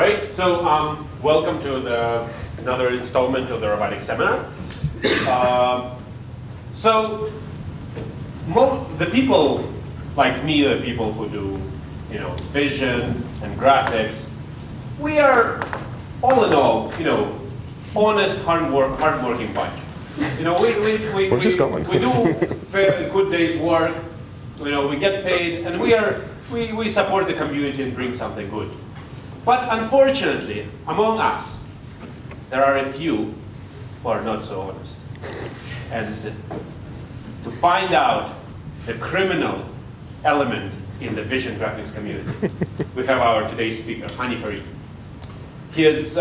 Great. So welcome to another installment of the robotics seminar. So the people like me, the people who do vision and graphics, we are all in all honest, hardworking bunch. We do a good day's work. We get paid, and we support the community and bring something good. But unfortunately, among us, there are a few who are not so honest. And to find out the criminal element in the vision graphics community, we have our today's speaker, Hani Farid. His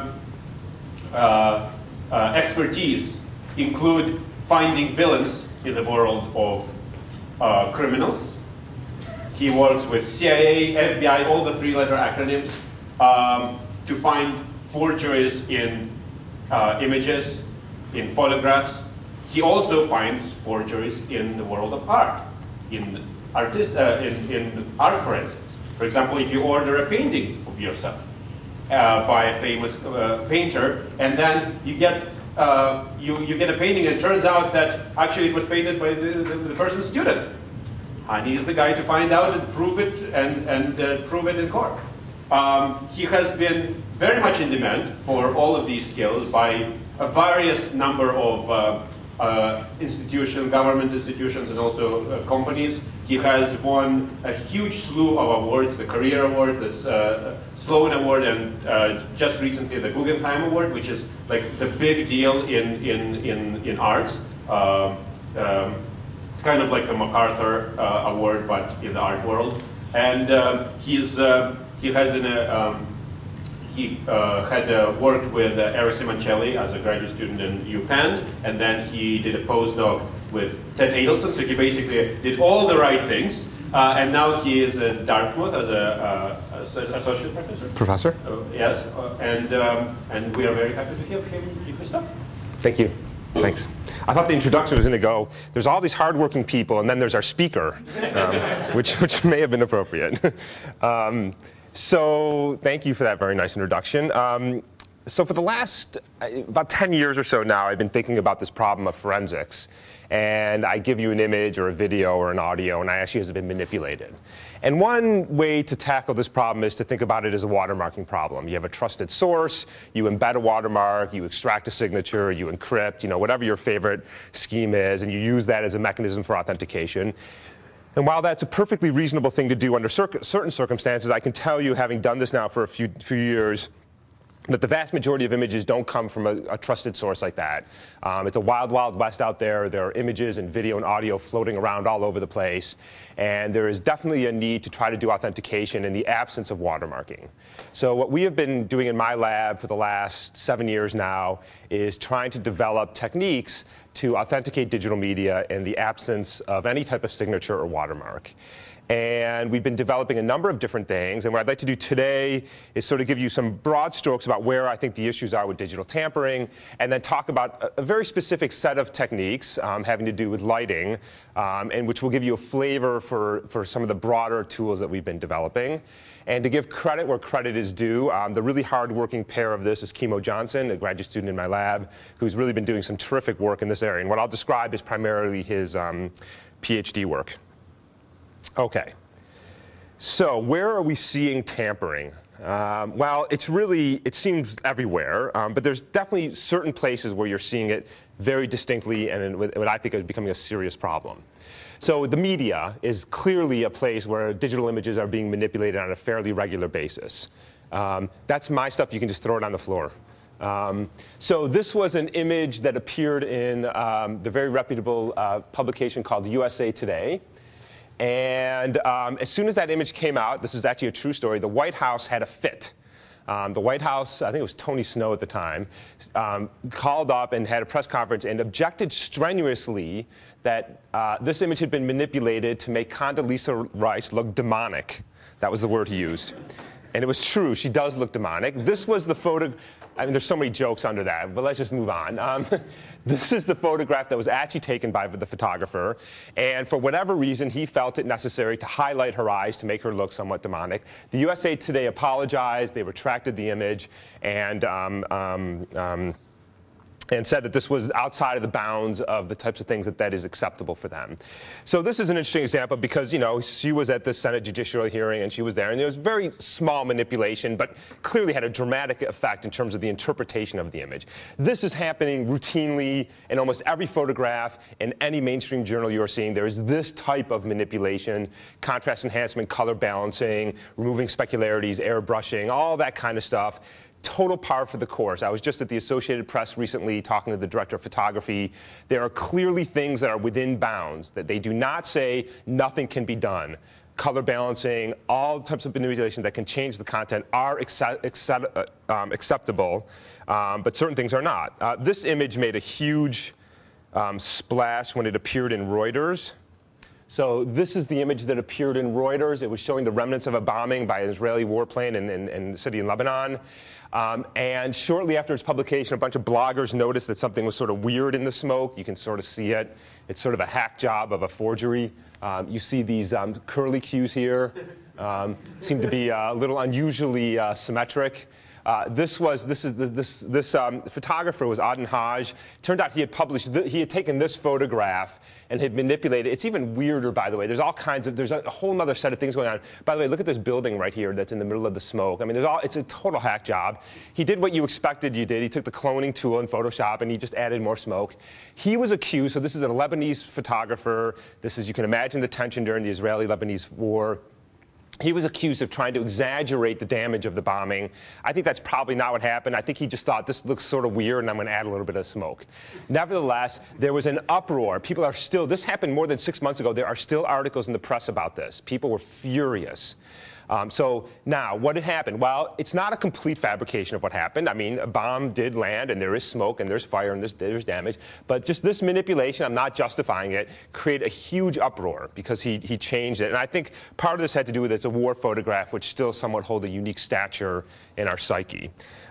expertise include finding villains in the world of criminals. He works with CIA, FBI, all the three-letter acronyms, to find forgeries in images, in photographs. He also finds forgeries in the world of art, in art forensics. For example, if you order a painting of yourself by a famous painter, and then you get a painting, and it turns out that actually it was painted by the person's student. Hani is the guy to find out and prove it and prove it in court. He has been very much in demand for all of these skills by a various number of institutions, government institutions, and also companies. He has won a huge slew of awards: the Career Award, the Sloan Award, and just recently the Guggenheim Award, which is like the big deal in arts. It's kind of like the MacArthur Award, but in the art world. And he had worked with Eric Simoncelli as a graduate student in UPenn, and then he did a postdoc with Ted Adelson. So he basically did all the right things, and now he is at Dartmouth as an associate professor. Professor? Yes, and we are very happy to have him give his talk. Thank you. Thanks. I thought the introduction was going to go, there's all these hardworking people, and then there's our speaker, which may have been appropriate. So thank you for that very nice introduction. So for the last about 10 years or so now, I've been thinking about this problem of forensics. And I give you an image or a video or an audio, and I ask you, has it been manipulated? And one way to tackle this problem is to think about it as a watermarking problem. You have a trusted source, you embed a watermark, you extract a signature, you encrypt, whatever your favorite scheme is, and you use that as a mechanism for authentication. And while that's a perfectly reasonable thing to do under certain circumstances, I can tell you, having done this now for a few years, that the vast majority of images don't come from a trusted source like that. It's a wild, wild west out there. There are images and video and audio floating around all over the place. And there is definitely a need to try to do authentication in the absence of watermarking. So what we have been doing in my lab for the last 7 years now is trying to develop techniques to authenticate digital media in the absence of any type of signature or watermark. And we've been developing a number of different things. And what I'd like to do today is sort of give you some broad strokes about where I think the issues are with digital tampering, and then talk about a very specific set of techniques having to do with lighting, and which will give you a flavor for some of the broader tools that we've been developing. And to give credit where credit is due, the really hard-working pair of this is Kimo Johnson, a graduate student in my lab, who's really been doing some terrific work in this area. And what I'll describe is primarily his PhD work. OK. So where are we seeing tampering? Well, it seems everywhere. But there's definitely certain places where you're seeing it very distinctly, and what I think is becoming a serious problem. So the media is clearly a place where digital images are being manipulated on a fairly regular basis. That's my stuff. You can just throw it on the floor. So this was an image that appeared in the very reputable publication called USA Today. And as soon as that image came out, this is actually a true story, the White House had a fit. The White House, I think it was Tony Snow at the time, called up and had a press conference and objected strenuously that this image had been manipulated to make Condoleezza Rice look demonic. That was the word he used. And it was true. She does look demonic. This was the photo. I mean, there's so many jokes under that, but let's just move on. This is the photograph that was actually taken by the photographer, and for whatever reason, he felt it necessary to highlight her eyes to make her look somewhat demonic. The USA Today apologized, they retracted the image, and said that this was outside of the bounds of the types of things that is acceptable for them. So this is an interesting example because, you know, she was at the Senate Judiciary hearing and she was there, and there was very small manipulation, but clearly had a dramatic effect in terms of the interpretation of the image. This is happening routinely in almost every photograph in any mainstream journal you're seeing. There is this type of manipulation, contrast enhancement, color balancing, removing specularities, airbrushing, all that kind of stuff. Total par for the course. I was just at the Associated Press recently talking to the director of photography. There are clearly things that are within bounds, that they do not say nothing can be done. Color balancing, all types of manipulation that can change the content are acceptable, but certain things are not. This image made a huge splash when it appeared in Reuters. So this is the image that appeared in Reuters. It was showing the remnants of a bombing by an Israeli warplane in the city in Lebanon. And shortly after its publication, a bunch of bloggers noticed that something was sort of weird in the smoke. You can sort of see it. It's sort of a hack job of a forgery. You see these curly cues here. Seem to be a little unusually symmetric. This photographer was Aden Haj. Turned out he had taken this photograph and had manipulated. It's even weirder, by the way. There's a whole other set of things going on. By the way, look at this building right here that's in the middle of the smoke. I mean, it's a total hack job. He did what you expected you did. He took the cloning tool in Photoshop and he just added more smoke. He was accused, so this is a Lebanese photographer. This is, you can imagine the tension during the Israeli-Lebanese war. He was accused of trying to exaggerate the damage of the bombing. I think that's probably not what happened. I think he just thought, this looks sort of weird, and I'm going to add a little bit of smoke. Nevertheless, there was an uproar. People are still, this happened more than 6 months ago. There are still articles in the press about this. People were furious. So now, what had happened? Well, it's not a complete fabrication of what happened. I mean, a bomb did land, and there is smoke, and there's fire, and there's damage. But just this manipulation, I'm not justifying it, created a huge uproar because he changed it. And I think part of this had to do with it's a war photograph, which still somewhat hold a unique stature in our psyche.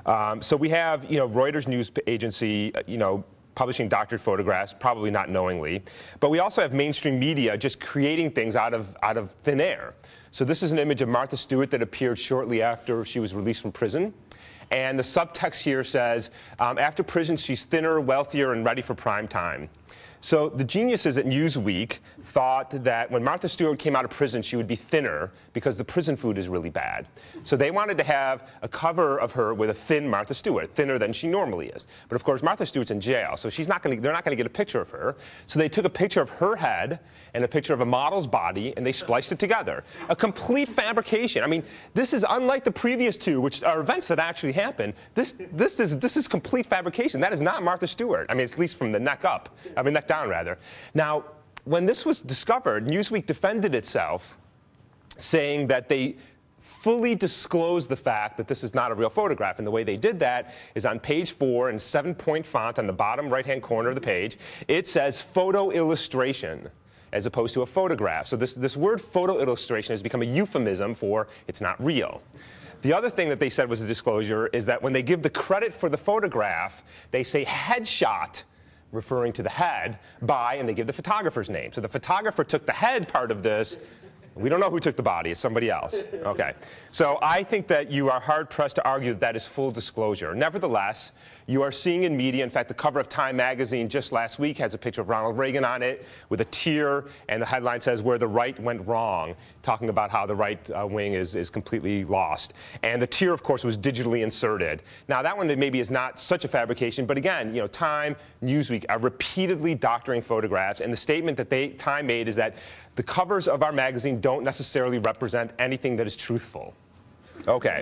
So we have, Reuters news agency, publishing doctored photographs, probably not knowingly. But we also have mainstream media just creating things out of thin air. So this is an image of Martha Stewart that appeared shortly after she was released from prison. And the subtext here says, after prison, she's thinner, wealthier, and ready for prime time. So the geniuses at Newsweek thought that when Martha Stewart came out of prison, she would be thinner because the prison food is really bad. So they wanted to have a cover of her with a thin Martha Stewart, thinner than she normally is. But of course, Martha Stewart's in jail, so they're not going to get a picture of her. So they took a picture of her head and a picture of a model's body, and they spliced it together. A complete fabrication. I mean, this is unlike the previous two, which are events that actually happened. This is complete fabrication. That is not Martha Stewart. I mean, at least from the neck up. I mean, neck down, rather. Now, when this was discovered, Newsweek defended itself, saying that they fully disclosed the fact that this is not a real photograph. And the way they did that is on page 4 in 7-point font on the bottom right-hand corner of the page. It says photo illustration as opposed to a photograph. So this word photo illustration has become a euphemism for it's not real. The other thing that they said was a disclosure is that when they give the credit for the photograph, they say headshot, referring to the head, by, and they give the photographer's name. So the photographer took the head part of this. We don't know who took the body. It's somebody else. Okay. So I think that you are hard-pressed to argue that that is full disclosure. Nevertheless, you are seeing in media, in fact, the cover of Time magazine just last week has a picture of Ronald Reagan on it with a tear, and the headline says, "Where the right went wrong," talking about how the right wing is completely lost. And the tear, of course, was digitally inserted. Now, that one maybe is not such a fabrication, but again, Time, Newsweek are repeatedly doctoring photographs, and the statement that Time made is that the covers of our magazine don't necessarily represent anything that is truthful. Okay.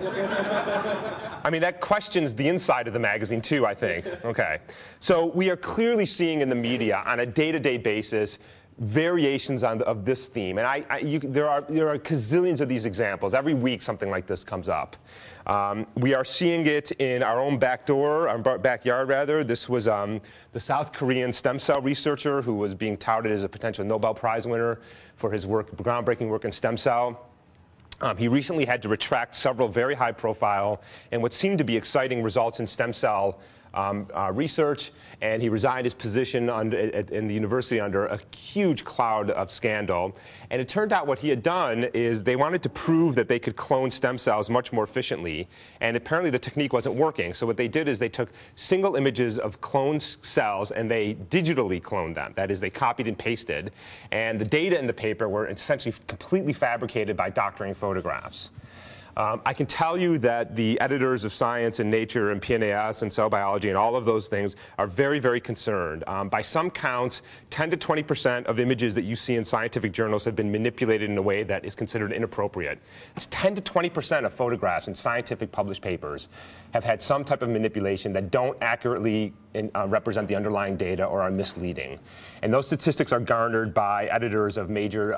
I mean, that questions the inside of the magazine, too, I think. Okay. So we are clearly seeing in the media on a day-to-day basis variations of this theme. And there are gazillions of these examples. Every week something like this comes up. We are seeing it in our own backyard rather. This was the South Korean stem cell researcher who was being touted as a potential Nobel Prize winner for his work, groundbreaking work in stem cell. He recently had to retract several very high-profile and what seemed to be exciting results in stem cell research, and he resigned his position in the university under a huge cloud of scandal. And it turned out what he had done is they wanted to prove that they could clone stem cells much more efficiently, and apparently the technique wasn't working. So what they did is they took single images of cloned cells and they digitally cloned them. That is, they copied and pasted, and the data in the paper were essentially completely fabricated by doctoring photographs. I can tell you that the editors of Science and Nature and PNAS and Cell Biology and all of those things are very, very concerned. By some counts, 10 to 20% of images that you see in scientific journals have been manipulated in a way that is considered inappropriate. It's 10 to 20% of photographs in scientific published papers have had some type of manipulation that don't accurately represent the underlying data or are misleading. And those statistics are garnered by editors of major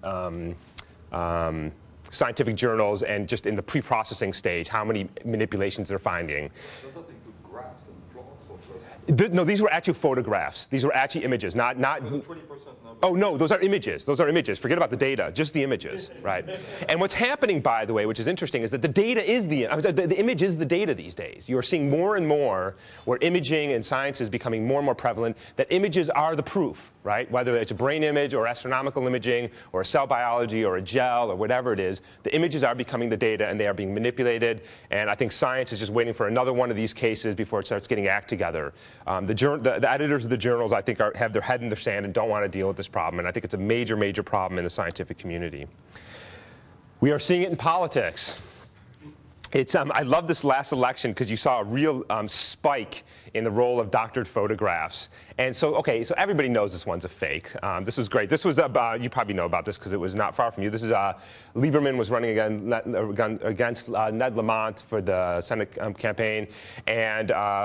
scientific journals, and just in the pre-processing stage, how many manipulations they're finding. Does that include graphs and plots or just? No, these were actually photographs. These were actually images, not. The 20% number. Oh no, those are images. Those are images. Forget about the data, just the images, right? And what's happening, by the way, which is interesting, is that the data is the image is the data these days. You are seeing more and more where imaging and science is becoming more and more prevalent, that images are the proof, right? Whether it's a brain image or astronomical imaging or a cell biology or a gel or whatever it is, the images are becoming the data and they are being manipulated. And I think science is just waiting for another one of these cases before it starts getting act together. The editors of the journals, I think, have their head in the sand and don't want to deal with this problem. And I think it's a major, major problem in the scientific community. We are seeing it in politics. I love this last election because you saw a real spike in the role of doctored photographs. And so, okay, so everybody knows this one's a fake. This was great. This was you probably know about this because it was not far from you. This is Lieberman was running against Ned Lamont for the Senate campaign, and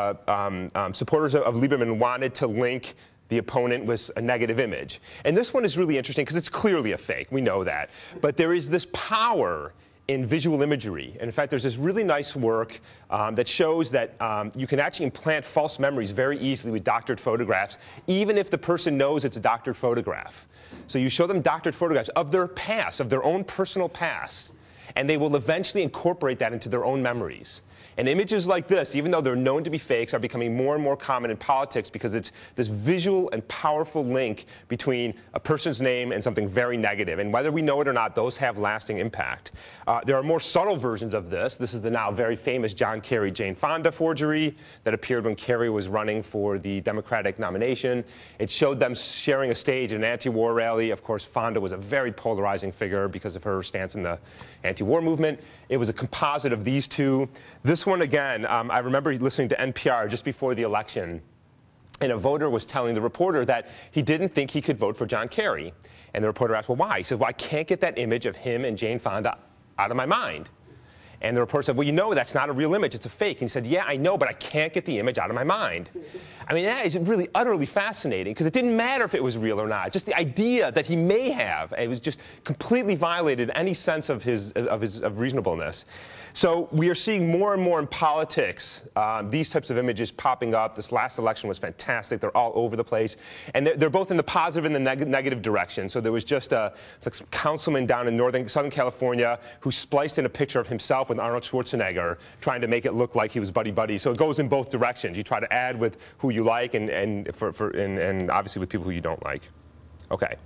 supporters of Lieberman wanted to link the opponent with a negative image. And this one is really interesting because it's clearly a fake. We know that. But there is this power in visual imagery. And in fact, there's this really nice work that shows that you can actually implant false memories very easily with doctored photographs, even if the person knows it's a doctored photograph. So you show them doctored photographs of their past, of their own personal past, and they will eventually incorporate that into their own memories. And images like this, even though they're known to be fakes, are becoming more and more common in politics because it's this visual and powerful link between a person's name and something very negative. And whether we know it or not, those have lasting impact. There are more subtle versions of this. This is the now very famous John Kerry-Jane Fonda forgery that appeared when Kerry was running for the Democratic nomination. It showed them sharing a stage at an anti-war rally. Of course, Fonda was a very polarizing figure because of her stance in the anti-war movement. It was a composite of these two. This one, again, I remember listening to NPR just before the election, and a voter was telling the reporter that he didn't think he could vote for John Kerry. And the reporter asked, well, why? He said, well, I can't get that image of him and Jane Fonda out of my mind. And the reporter said, well, you know that's not a real image, it's a fake. And he said, yeah, I know, but I can't get the image out of my mind. I mean, that is really utterly fascinating, because it didn't matter if it was real or not. Just the idea that he may have, it was just completely violated any sense of reasonableness. So we are seeing more and more in politics these types of images popping up. This last election was fantastic. They're all over the place. And they're both in the positive and the negative direction. So there was just a councilman down in Southern California who spliced in a picture of himself with Arnold Schwarzenegger, trying to make it look like he was buddy-buddy. So it goes in both directions. You try to add with who you like and obviously with people who you don't like. Okay,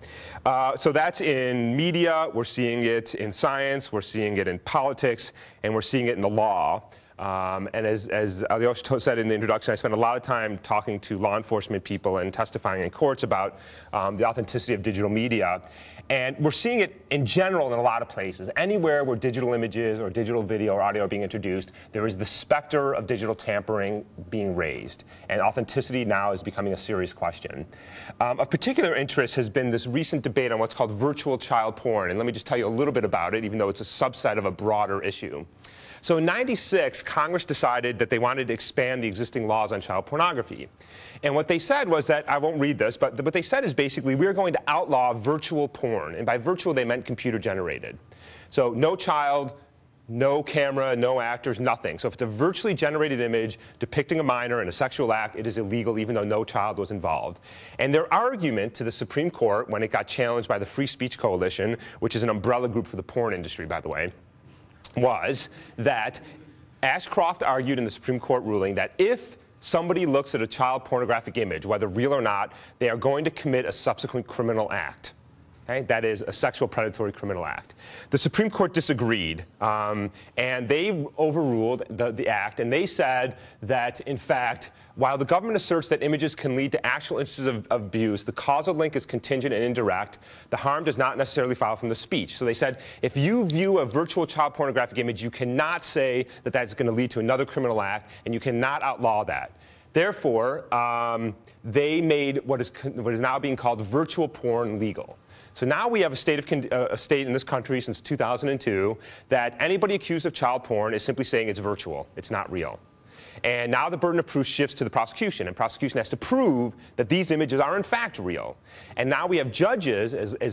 so that's in media, we're seeing it in science, we're seeing it in politics, and we're seeing it in the law. And as Alyosha said in the introduction, I spent a lot of time talking to law enforcement people and testifying in courts about the authenticity of digital media. And we're seeing it in general in a lot of places. Anywhere where digital images or digital video or audio are being introduced, there is the specter of digital tampering being raised. And authenticity now is becoming a serious question. Of particular interest has been this recent debate on what's called virtual child porn. And let me just tell you a little bit about it, even though it's a subset of a broader issue. So in '96, Congress decided that they wanted to expand the existing laws on child pornography. And what they said was that, I won't read this, but what they said is basically we're going to outlaw virtual porn. And by virtual, they meant computer generated. So no child No camera, no actors, nothing. So if it's a virtually generated image depicting a minor in a sexual act, it is illegal even though no child was involved. And their argument to the Supreme Court when it got challenged by the Free Speech Coalition, which is an umbrella group for the porn industry, by the way, was that Ashcroft argued in the Supreme Court ruling that if somebody looks at a child pornographic image, whether real or not, they are going to commit a subsequent criminal act. Okay? That is a sexual predatory criminal act. The Supreme Court disagreed, and they overruled the act, and they said that, in fact, while the government asserts that images can lead to actual instances of abuse, the causal link is contingent and indirect. The harm does not necessarily follow from the speech. So they said, if you view a virtual child pornographic image, you cannot say that that's going to lead to another criminal act, and you cannot outlaw that. Therefore, they made what is now being called virtual porn legal. So now we have a state in this country since 2002 that anybody accused of child porn is simply saying it's virtual, it's not real. And now the burden of proof shifts to the prosecution, and prosecution has to prove that these images are in fact real. And now we have judges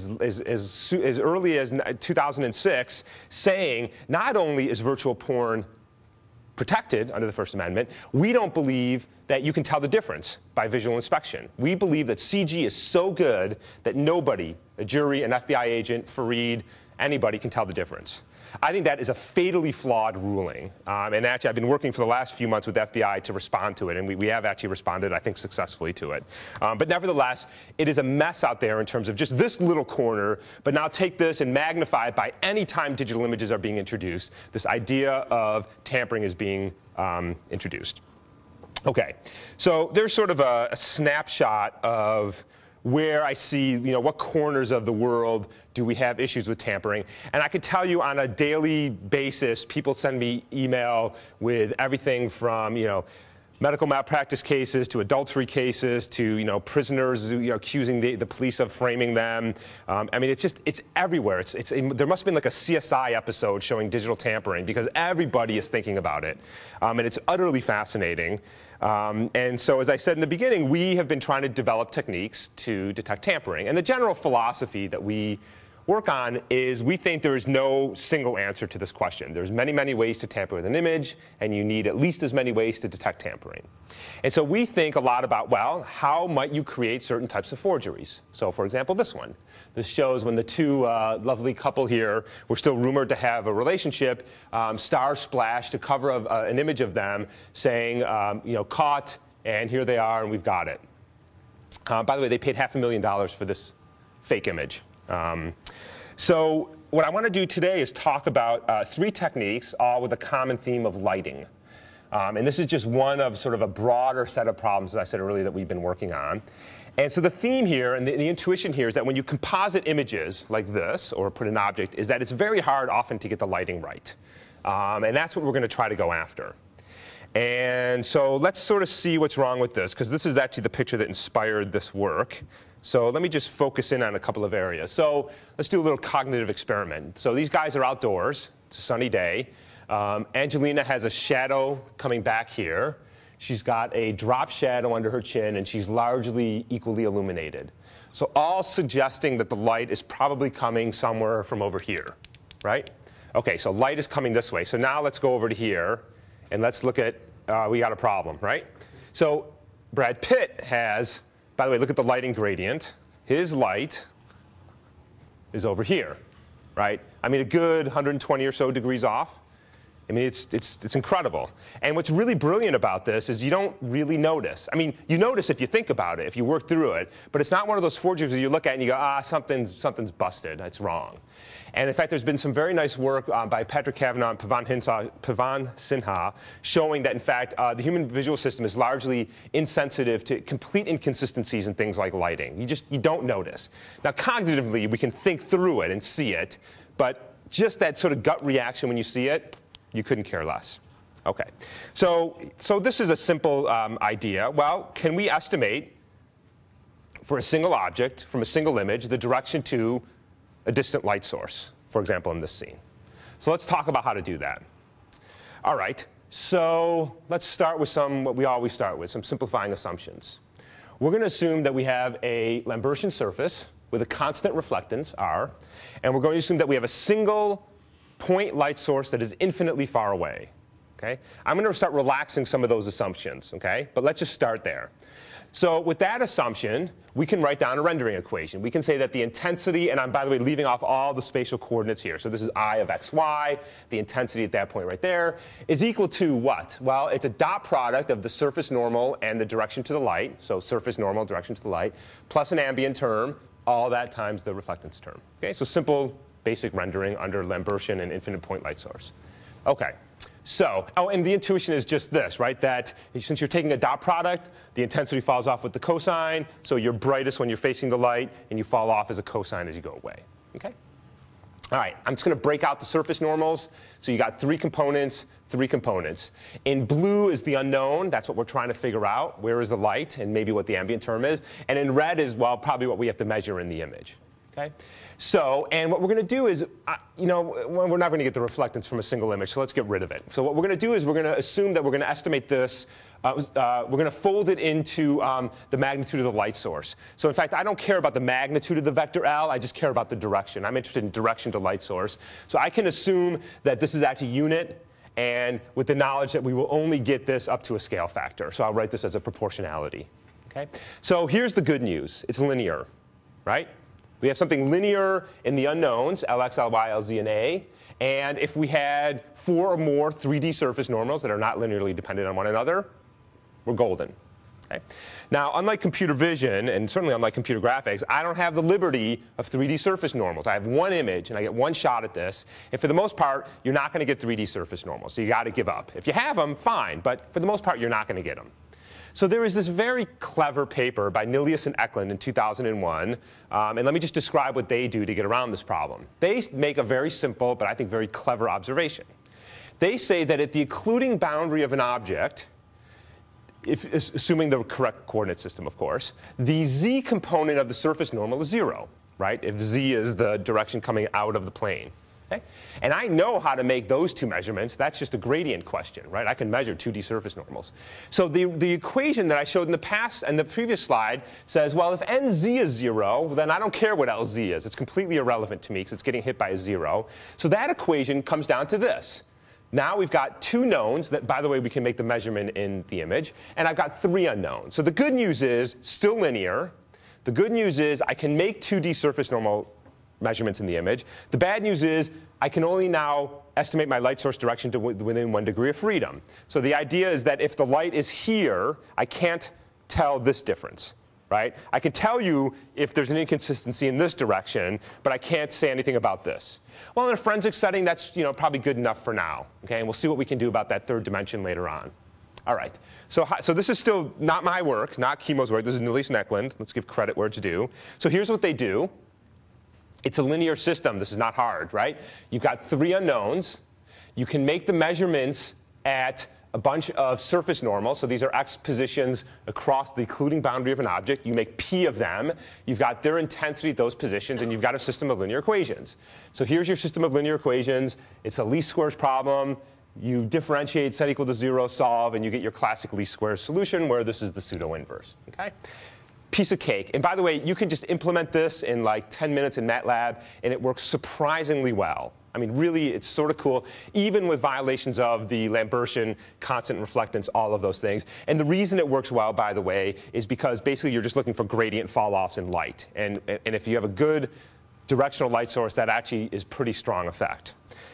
as early as 2006 saying not only is virtual porn protected under the First Amendment, we don't believe that you can tell the difference by visual inspection. We believe that CG is so good that nobody, a jury, an FBI agent, Fareed, anybody can tell the difference. I think that is a fatally flawed ruling. And actually, I've been working for the last few months with the FBI to respond to it, and we have actually responded, I think, successfully to it. But nevertheless, it is a mess out there in terms of just this little corner, but now take this and magnify it by any time digital images are being introduced. This idea of tampering is being introduced. Okay, so there's sort of a snapshot of where I see, what corners of the world do we have issues with tampering. And I can tell you on a daily basis, people send me email with everything from, medical malpractice cases to adultery cases to, prisoners accusing the police of framing them. I mean, it's everywhere. There must have been like a CSI episode showing digital tampering because everybody is thinking about it. And it's utterly fascinating. And so, as I said in the beginning, we have been trying to develop techniques to detect tampering. And the general philosophy that we work on is we think there is no single answer to this question. There's many, many ways to tamper with an image, and you need at least as many ways to detect tampering. And so we think a lot about, well, how might you create certain types of forgeries? So, for example, this one. This shows when the two lovely couple here were still rumored to have a relationship, stars splashed a cover of an image of them saying, caught, and here they are, and we've got it. By the way, they paid $500,000 for this fake image. So what I want to do today is talk about three techniques, all with a common theme of lighting. And this is just one of sort of a broader set of problems, as I said earlier, that we've been working on. And so the theme here and the intuition here is that when you composite images like this or put an object, is that it's very hard often to get the lighting right. And that's what we're going to try to go after. And so let's sort of see what's wrong with this, because this is actually the picture that inspired this work. So let me just focus in on a couple of areas. So let's do a little cognitive experiment. So these guys are outdoors. It's a sunny day. Angelina has a shadow coming back here. She's got a drop shadow under her chin, and she's largely equally illuminated. So all suggesting that the light is probably coming somewhere from over here, right? OK, so light is coming this way. So now let's go over to here, and let's look at, we got a problem, right? So Brad Pitt has, by the way, look at the lighting gradient. His light is over here, right? I mean, a good 120 or so degrees off. I mean, it's incredible. And what's really brilliant about this is you don't really notice. I mean, you notice if you think about it, if you work through it, but it's not one of those forgeries that you look at and you go, something's busted, it's wrong. And in fact, there's been some very nice work by Patrick Cavanaugh and Pavan Sinha showing that, in fact, the human visual system is largely insensitive to complete inconsistencies in things like lighting. You don't notice. Now, cognitively, we can think through it and see it, but just that sort of gut reaction when you see it, you couldn't care less. OK. So this is a simple idea. Well, can we estimate for a single object from a single image the direction to a distant light source, for example, in this scene? So let's talk about how to do that. All right. So let's start with what we always start with, some simplifying assumptions. We're going to assume that we have a Lambertian surface with a constant reflectance, R. And we're going to assume that we have a single point light source that is infinitely far away. Okay? I'm going to start relaxing some of those assumptions, okay? But let's just start there. So with that assumption, we can write down a rendering equation. We can say that the intensity, and I'm, by the way, leaving off all the spatial coordinates here. So this is I of x, y. The intensity at that point right there is equal to what? Well, it's a dot product of the surface normal and the direction to the light. So surface normal, direction to the light, plus an ambient term, all that times the reflectance term. Okay, so simple, basic rendering under Lambertian and infinite point light source. Okay. So, oh, and the intuition is just this, right? That since you're taking a dot product, the intensity falls off with the cosine. So you're brightest when you're facing the light, and you fall off as a cosine as you go away. Okay? All right, I'm just going to break out the surface normals. So you got three components, three components. In blue is the unknown. That's what we're trying to figure out. Where is the light, and maybe what the ambient term is. And in red is, well, probably what we have to measure in the image. Okay? So, and what we're going to do is, we're not going to get the reflectance from a single image, so let's get rid of it. So what we're going to do is we're going to assume that we're going to estimate this. We're going to fold it into the magnitude of the light source. So in fact, I don't care about the magnitude of the vector L. I just care about the direction. I'm interested in direction to light source. So I can assume that this is actually unit, and with the knowledge that we will only get this up to a scale factor. So I'll write this as a proportionality. Okay? So here's the good news. It's linear, right? We have something linear in the unknowns, Lx, Ly, Lz, and A. And if we had 4 or more 3D surface normals that are not linearly dependent on one another, we're golden. Okay? Now, unlike computer vision, and certainly unlike computer graphics, I don't have the liberty of 3D surface normals. I have one image, and I get one shot at this. And for the most part, you're not going to get 3D surface normals. So you got to give up. If you have them, fine. But for the most part, you're not going to get them. So there is this very clever paper by Nilius and Eklund in 2001. And let me just describe what they do to get around this problem. They make a very simple, but I think very clever observation. They say that at the occluding boundary of an object, assuming the correct coordinate system, of course, the z component of the surface normal is 0, right? If z is the direction coming out of the plane. Okay? And I know how to make those two measurements. That's just a gradient question, right? I can measure 2D surface normals. So the equation that I showed in the past and the previous slide says, well, if nz is 0, then I don't care what Lz is. It's completely irrelevant to me because it's getting hit by a 0. So that equation comes down to this. Now we've got two knowns that, by the way, we can make the measurement in the image. And I've got three unknowns. So the good news is still linear. The good news is I can make 2D surface normal measurements in the image. The bad news is I can only now estimate my light source direction to within 1 degree of freedom. So the idea is that if the light is here, I can't tell this difference, right? I can tell you if there's an inconsistency in this direction, but I can't say anything about this. Well, in a forensic setting, that's probably good enough for now. Okay, and we'll see what we can do about that third dimension later on. All right. So this is still not my work, not Kimo's work. This is Nilius and Eklund. Let's give credit where it's due. So here's what they do. It's a linear system. This is not hard, right? You've got three unknowns. You can make the measurements at a bunch of surface normals. So these are x positions across the occluding boundary of an object. You make p of them. You've got their intensity at those positions, and you've got a system of linear equations. So here's your system of linear equations. It's a least squares problem. You differentiate, set equal to 0, solve, and you get your classic least squares solution, where this is the pseudo-inverse. Okay? Piece of cake. And by the way, you can just implement this in like 10 minutes in MATLAB, and it works surprisingly well. I mean, really, it's sort of cool, even with violations of the Lambertian constant reflectance, all of those things. And the reason it works well, by the way, is because basically you're just looking for gradient fall-offs in light. And if you have a good directional light source, that actually is pretty strong effect.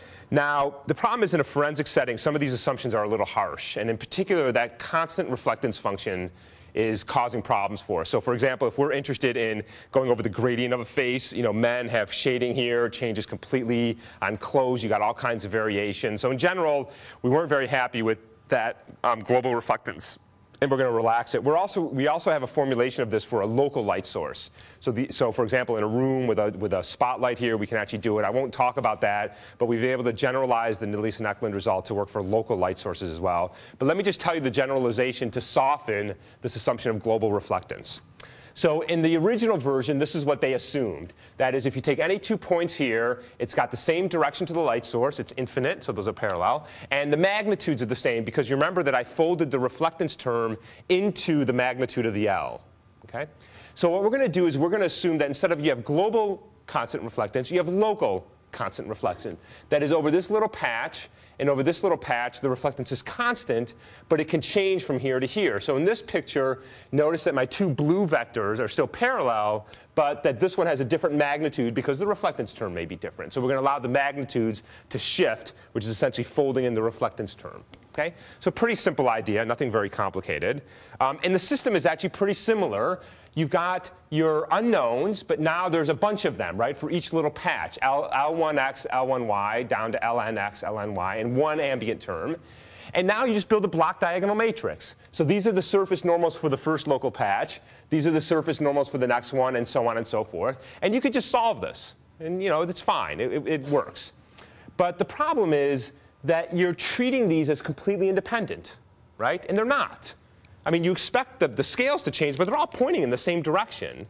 Now, the problem is in a forensic setting, some of these assumptions are a little harsh. And in particular, that constant reflectance function is causing problems for us. So for example, if we're interested in going over the gradient of a face, men have shading here, changes completely. On clothes, you got all kinds of variations. So in general, we weren't very happy with that global reflectance, and we're going to relax it. We also have a formulation of this for a local light source. So for example, in a room with a spotlight here, we can actually do it. I won't talk about that, but we've been able to generalize the Nilius and Eklund result to work for local light sources as well. But let me just tell you the generalization to soften this assumption of global reflectance. So in the original version, this is what they assumed. That is, if you take any 2 points here, it's got the same direction to the light source. It's infinite, so those are parallel. And the magnitudes are the same, because you remember that I folded the reflectance term into the magnitude of the L. Okay? So what we're going to do is we're going to assume that instead of you have global constant reflectance, you have local constant reflection. That is, over this little patch and over this little patch, the reflectance is constant, but it can change from here to here. So in this picture, notice that my two blue vectors are still parallel, but that this one has a different magnitude because the reflectance term may be different. So we're going to allow the magnitudes to shift, which is essentially folding in the reflectance term. Okay? So pretty simple idea, nothing very complicated. And the system is actually pretty similar. You've got your unknowns, but now there's a bunch of them, right, for each little patch, L1x, L1y, down to Lnx, Lny, and one ambient term. And now you just build a block diagonal matrix. So these are the surface normals for the first local patch. These are the surface normals for the next one, and so on and so forth. And you could just solve this. And, you know, it's fine. It works. But the problem is that you're treating these as completely independent, right? And they're not. I mean, you expect the scales to change, but they're all pointing in the same direction.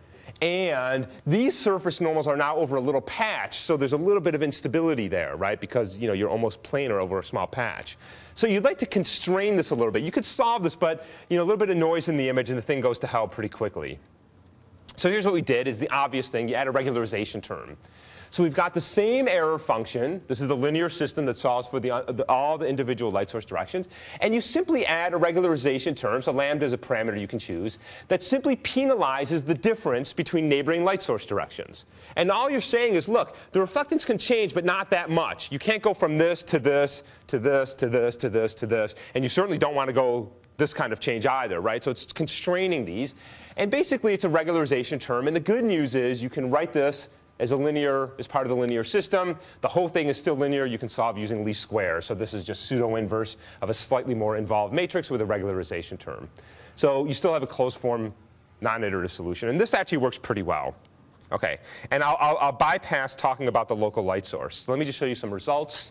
And these surface normals are now over a little patch, so there's a little bit of instability there, right? Because, you know, you're almost planar over a small patch. So you'd like to constrain this a little bit. You could solve this, but, you know, a little bit of noise in the image, and the thing goes to hell pretty quickly. So here's what we did, is the obvious thing. You add a regularization term. So we've got the same error function. This is the linear system that solves for all the individual light source directions. And you simply add a regularization term, so lambda is a parameter you can choose, that simply penalizes the difference between neighboring light source directions. And all you're saying is, look, the reflectance can change, but not that much. You can't go from this to this to this to this to this to this. And you certainly don't want to go this kind of change either, right? So it's constraining these. And basically, it's a regularization term. And the good news is you can write this as part of the linear system. The whole thing is still linear. You can solve using least squares. So this is just pseudo-inverse of a slightly more involved matrix with a regularization term. So you still have a closed form non-iterative solution. And this actually works pretty well. OK. And I'll bypass talking about the local light source. So let me just show you some results.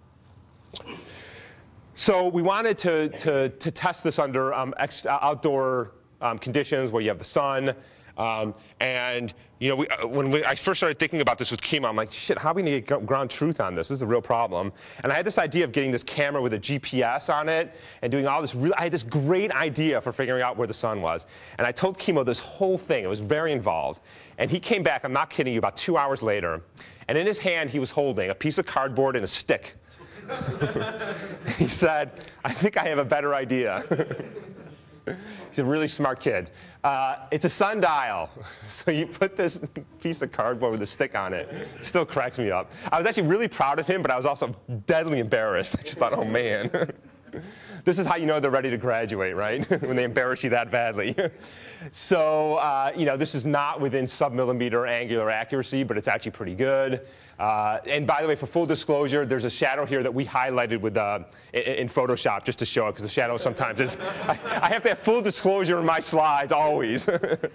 So we wanted to test this under outdoor conditions where you have the sun. And you know, when I first started thinking about this with Kimo, I'm like, shit, how are we going to get ground truth on this? This is a real problem. And I had this idea of getting this camera with a GPS on it and doing all this. I had this great idea for figuring out where the sun was. And I told Kimo this whole thing. It was very involved. And he came back, I'm not kidding you, about 2 hours later. And in his hand, he was holding a piece of cardboard and a stick. He said, I think I have a better idea. He's a really smart kid. It's a sundial. So you put this piece of cardboard with a stick on it. It still cracks me up. I was actually really proud of him, but I was also deadly embarrassed. I just thought, oh, man. This is how you know they're ready to graduate, right? When they embarrass you that badly. So you know, this is not within sub-millimeter angular accuracy, but it's actually pretty good. And by the way, for full disclosure, there's a shadow here that we highlighted with in Photoshop just to show it, because the shadow sometimes is. I have to have full disclosure in my slides always.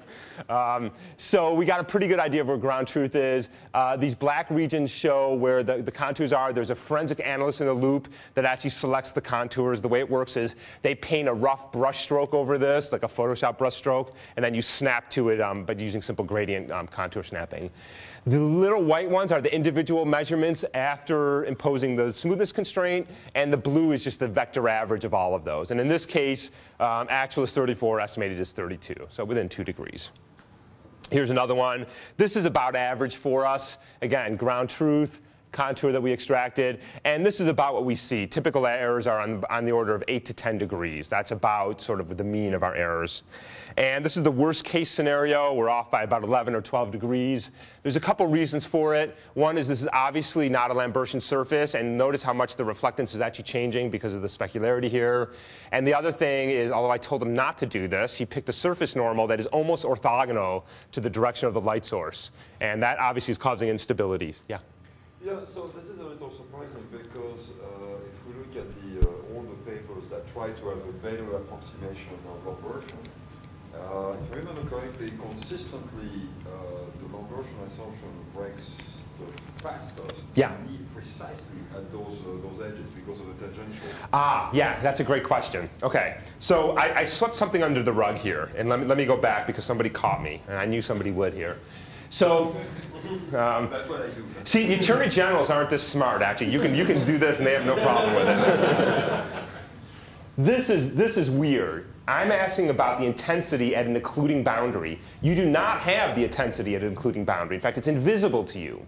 So we got a pretty good idea of where ground truth is. These black regions show where the contours are. There's a forensic analyst in the loop that actually selects the contours. The way it works is they paint a rough brush stroke over this, like a Photoshop brush stroke, and then you snap to it by using simple gradient contour snapping. The little white ones are the individual measurements after imposing the smoothness constraint, and the blue is just the vector average of all of those. And in this case, actual is 34, estimated is 32, so within 2 degrees. Here's another one. This is about average for us. Again, ground truth, contour that we extracted, and this is about what we see. Typical errors are on the order of 8 to 10 degrees. That's about sort of the mean of our errors. And this is the worst case scenario. We're off by about 11 or 12 degrees. There's a couple reasons for it. One is this is obviously not a Lambertian surface, and notice how much the reflectance is actually changing because of the specularity here. And the other thing is, although I told him not to do this, he picked a surface normal that is almost orthogonal to the direction of the light source. And that obviously is causing instability. Yeah? Yeah, so this is a little surprising because if we look at all the papers that try to have a better approximation of Lambertian, if I remember correctly, consistently the Lambertian assumption breaks the fastest. Yeah. Precisely at those edges because of the tangential. Ah, yeah, that's a great question. Okay, so I swept something under the rug here, and let me go back because somebody caught me, and I knew somebody would here. So, that's what I do. See, the attorney generals aren't this smart. Actually, you can do this, and they have no problem with it. This is weird. I'm asking about the intensity at an occluding boundary. You do not have the intensity at an occluding boundary. In fact, it's invisible to you,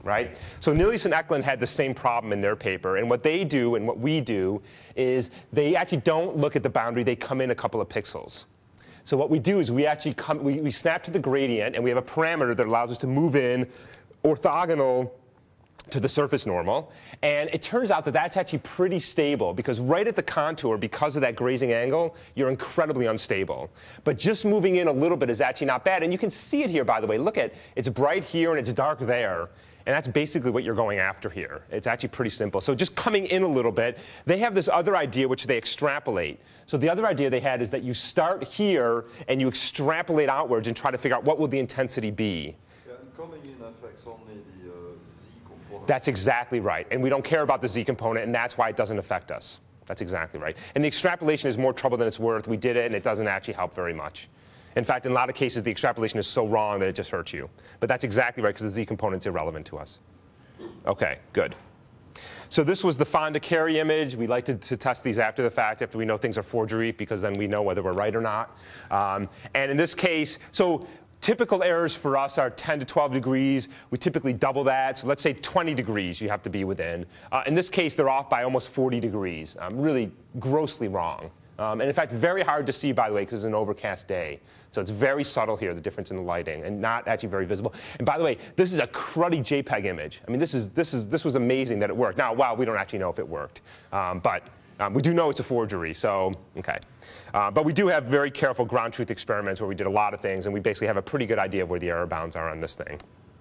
right? So Nilius and Eklund had the same problem in their paper, and what they do and what we do is they actually don't look at the boundary, they come in a couple of pixels. So what we do is we actually we snap to the gradient, and we have a parameter that allows us to move in orthogonal to the surface normal. And it turns out that that's actually pretty stable, because right at the contour, because of that grazing angle, you're incredibly unstable. But just moving in a little bit is actually not bad. And you can see it here, by the way. Look at, it's bright here and it's dark there. And that's basically what you're going after here. It's actually pretty simple. So just coming in a little bit, they have this other idea which they extrapolate. So the other idea they had is that you start here and you extrapolate outwards and try to figure out what will the intensity be. Yeah, and coming in affects only the Z component. That's exactly right. And we don't care about the Z component, and that's why it doesn't affect us. That's exactly right. And the extrapolation is more trouble than it's worth. We did it, and it doesn't actually help very much. In fact, in a lot of cases, the extrapolation is so wrong that it just hurts you. But that's exactly right, because the Z component's irrelevant to us. OK, good. So this was the Fonda Carey image. We like to test these after the fact, after we know things are forgery, because then we know whether we're right or not. And in this case, so typical errors for us are 10 to 12 degrees. We typically double that. So let's say 20 degrees you have to be within. In this case, they're off by almost 40 degrees. Really grossly wrong. And in fact, very hard to see, by the way, because it's an overcast day. So it's very subtle here, the difference in the lighting, and not actually very visible. And by the way, this is a cruddy JPEG image. I mean, this was amazing that it worked. Now, wow, we don't actually know if it worked. But we do know it's a forgery, so OK. But we do have very careful ground truth experiments where we did a lot of things, and we basically have a pretty good idea of where the error bounds are on this thing.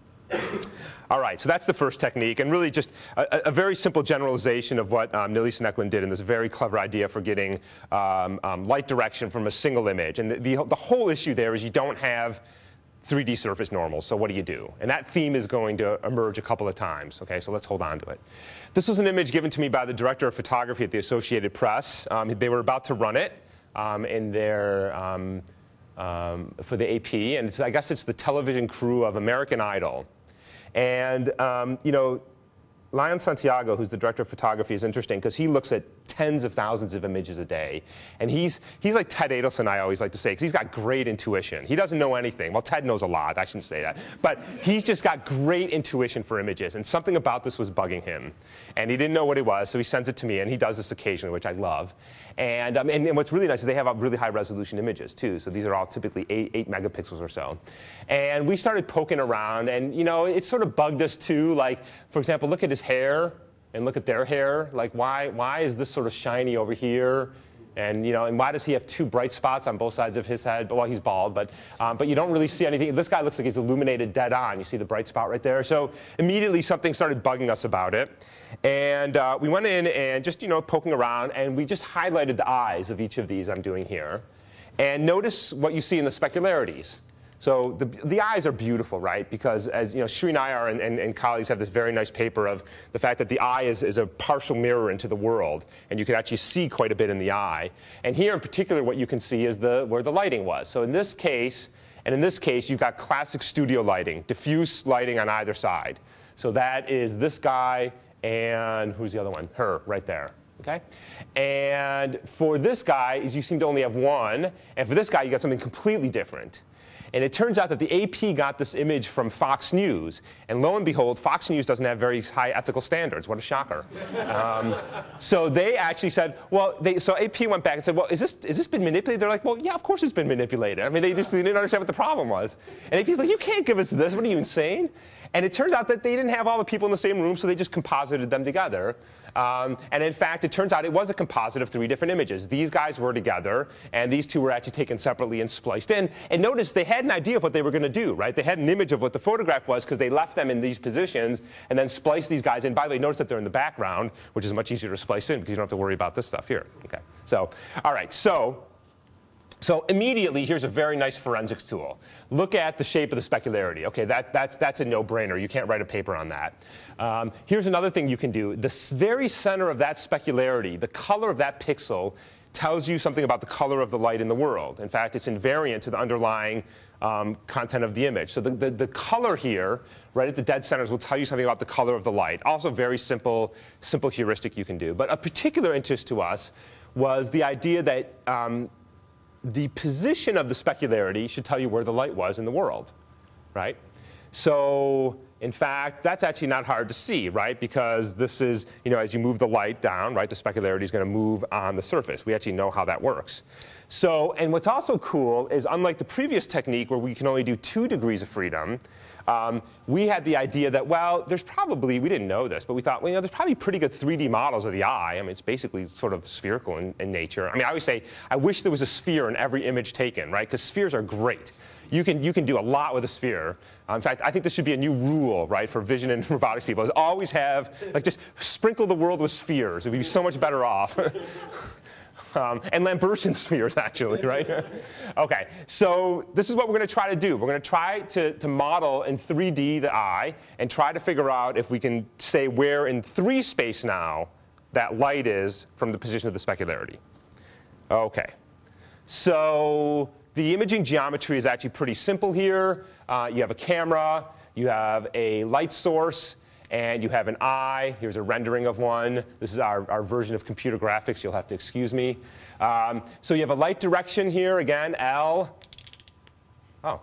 All right, so that's the first technique, and really just a very simple generalization of what Nilius and Eklund did in this very clever idea for getting light direction from a single image. And the whole issue there is you don't have 3D surface normals, so what do you do? And that theme is going to emerge a couple of times. OK, so let's hold on to it. This was an image given to me by the director of photography at the Associated Press. They were about to run it in their for the AP, and I guess it's the television crew of American Idol. And you know, Leon Santiago, who's the director of photography, is interesting because he looks at tens of thousands of images a day. And he's like Ted Adelson, I always like to say, because he's got great intuition. He doesn't know anything. Well, Ted knows a lot. I shouldn't say that. But he's just got great intuition for images. And something about this was bugging him. And he didn't know what it was, so he sends it to me. And he does this occasionally, which I love. And what's really nice is they have really high resolution images, too. So these are all typically 8 megapixels or so. And we started poking around. And you know, it sort of bugged us, too. Like, for example, look at his hair. And look at their hair. Like, why is this sort of shiny over here? And you know, and why does he have 2 bright spots on both sides of his head? Well, he's bald, but you don't really see anything. This guy looks like he's illuminated dead on. You see the bright spot right there. So immediately something started bugging us about it. And we went in and just poking around, and we just highlighted the eyes of each of these I'm doing here. And notice what you see in the specularities. So the eyes are beautiful, right? Because as you know, Sri Nayar and colleagues have this very nice paper of the fact that the eye is a partial mirror into the world, and you can actually see quite a bit in the eye. And here in particular, what you can see is where the lighting was. So in this case, you've got classic studio lighting, diffuse lighting on either side. So that is this guy and who's the other one? Her, right there. Okay? And for this guy, you seem to only have one. And for this guy, you got something completely different. And it turns out that the AP got this image from Fox News. And lo and behold, Fox News doesn't have very high ethical standards. What a shocker. So they actually said, well, so AP went back and said, well, is this been manipulated? They're like, well, yeah, of course it's been manipulated. I mean, they didn't understand what the problem was. And AP's like, you can't give us this. What are you, insane? And it turns out that they didn't have all the people in the same room, so they just composited them together. And in fact, it turns out it was a composite of 3 different images. These guys were together, and these 2 were actually taken separately and spliced in. And notice they had an idea of what they were going to do, right? They had an image of what the photograph was because they left them in these positions and then spliced these guys in. By the way, notice that they're in the background, which is much easier to splice in because you don't have to worry about this stuff here. Okay. So, all right. So immediately, here's a very nice forensics tool. Look at the shape of the specularity. OK, that's a no-brainer. You can't write a paper on that. Here's another thing you can do. The very center of that specularity, the color of that pixel, tells you something about the color of the light in the world. In fact, it's invariant to the underlying content of the image. So the color here, right at the dead centers, will tell you something about the color of the light. Also very simple heuristic you can do. But of particular interest to us was the idea that the position of the specularity should tell you where the light was in the world, right? So in fact, that's actually not hard to see, right? Because this is, as you move the light down, right, the specularity is going to move on the surface. We actually know how that works. So, and what's also cool is, unlike the previous technique where we can only do 2 degrees of freedom, we had the idea that, well, there's probably, we didn't know this, but we thought, well, there's probably pretty good 3D models of the eye. I mean, it's basically sort of spherical in nature. I mean, I always say, I wish there was a sphere in every image taken, right? Because spheres are great. You can do a lot with a sphere. In fact, I think this should be a new rule, right, for vision and robotics people, is always have, like, just sprinkle the world with spheres. It would be so much better off. And Lambertian spheres, actually, right? OK, so this is what we're going to try to do. We're going to try to model in 3D the eye and try to figure out if we can say where in 3 space now that light is from the position of the specularity. OK, so the imaging geometry is actually pretty simple here. You have a camera, you have a light source, and you have an eye. Here's a rendering of one. This is our version of computer graphics. You'll have to excuse me. So you have a light direction here, again, L. Oh.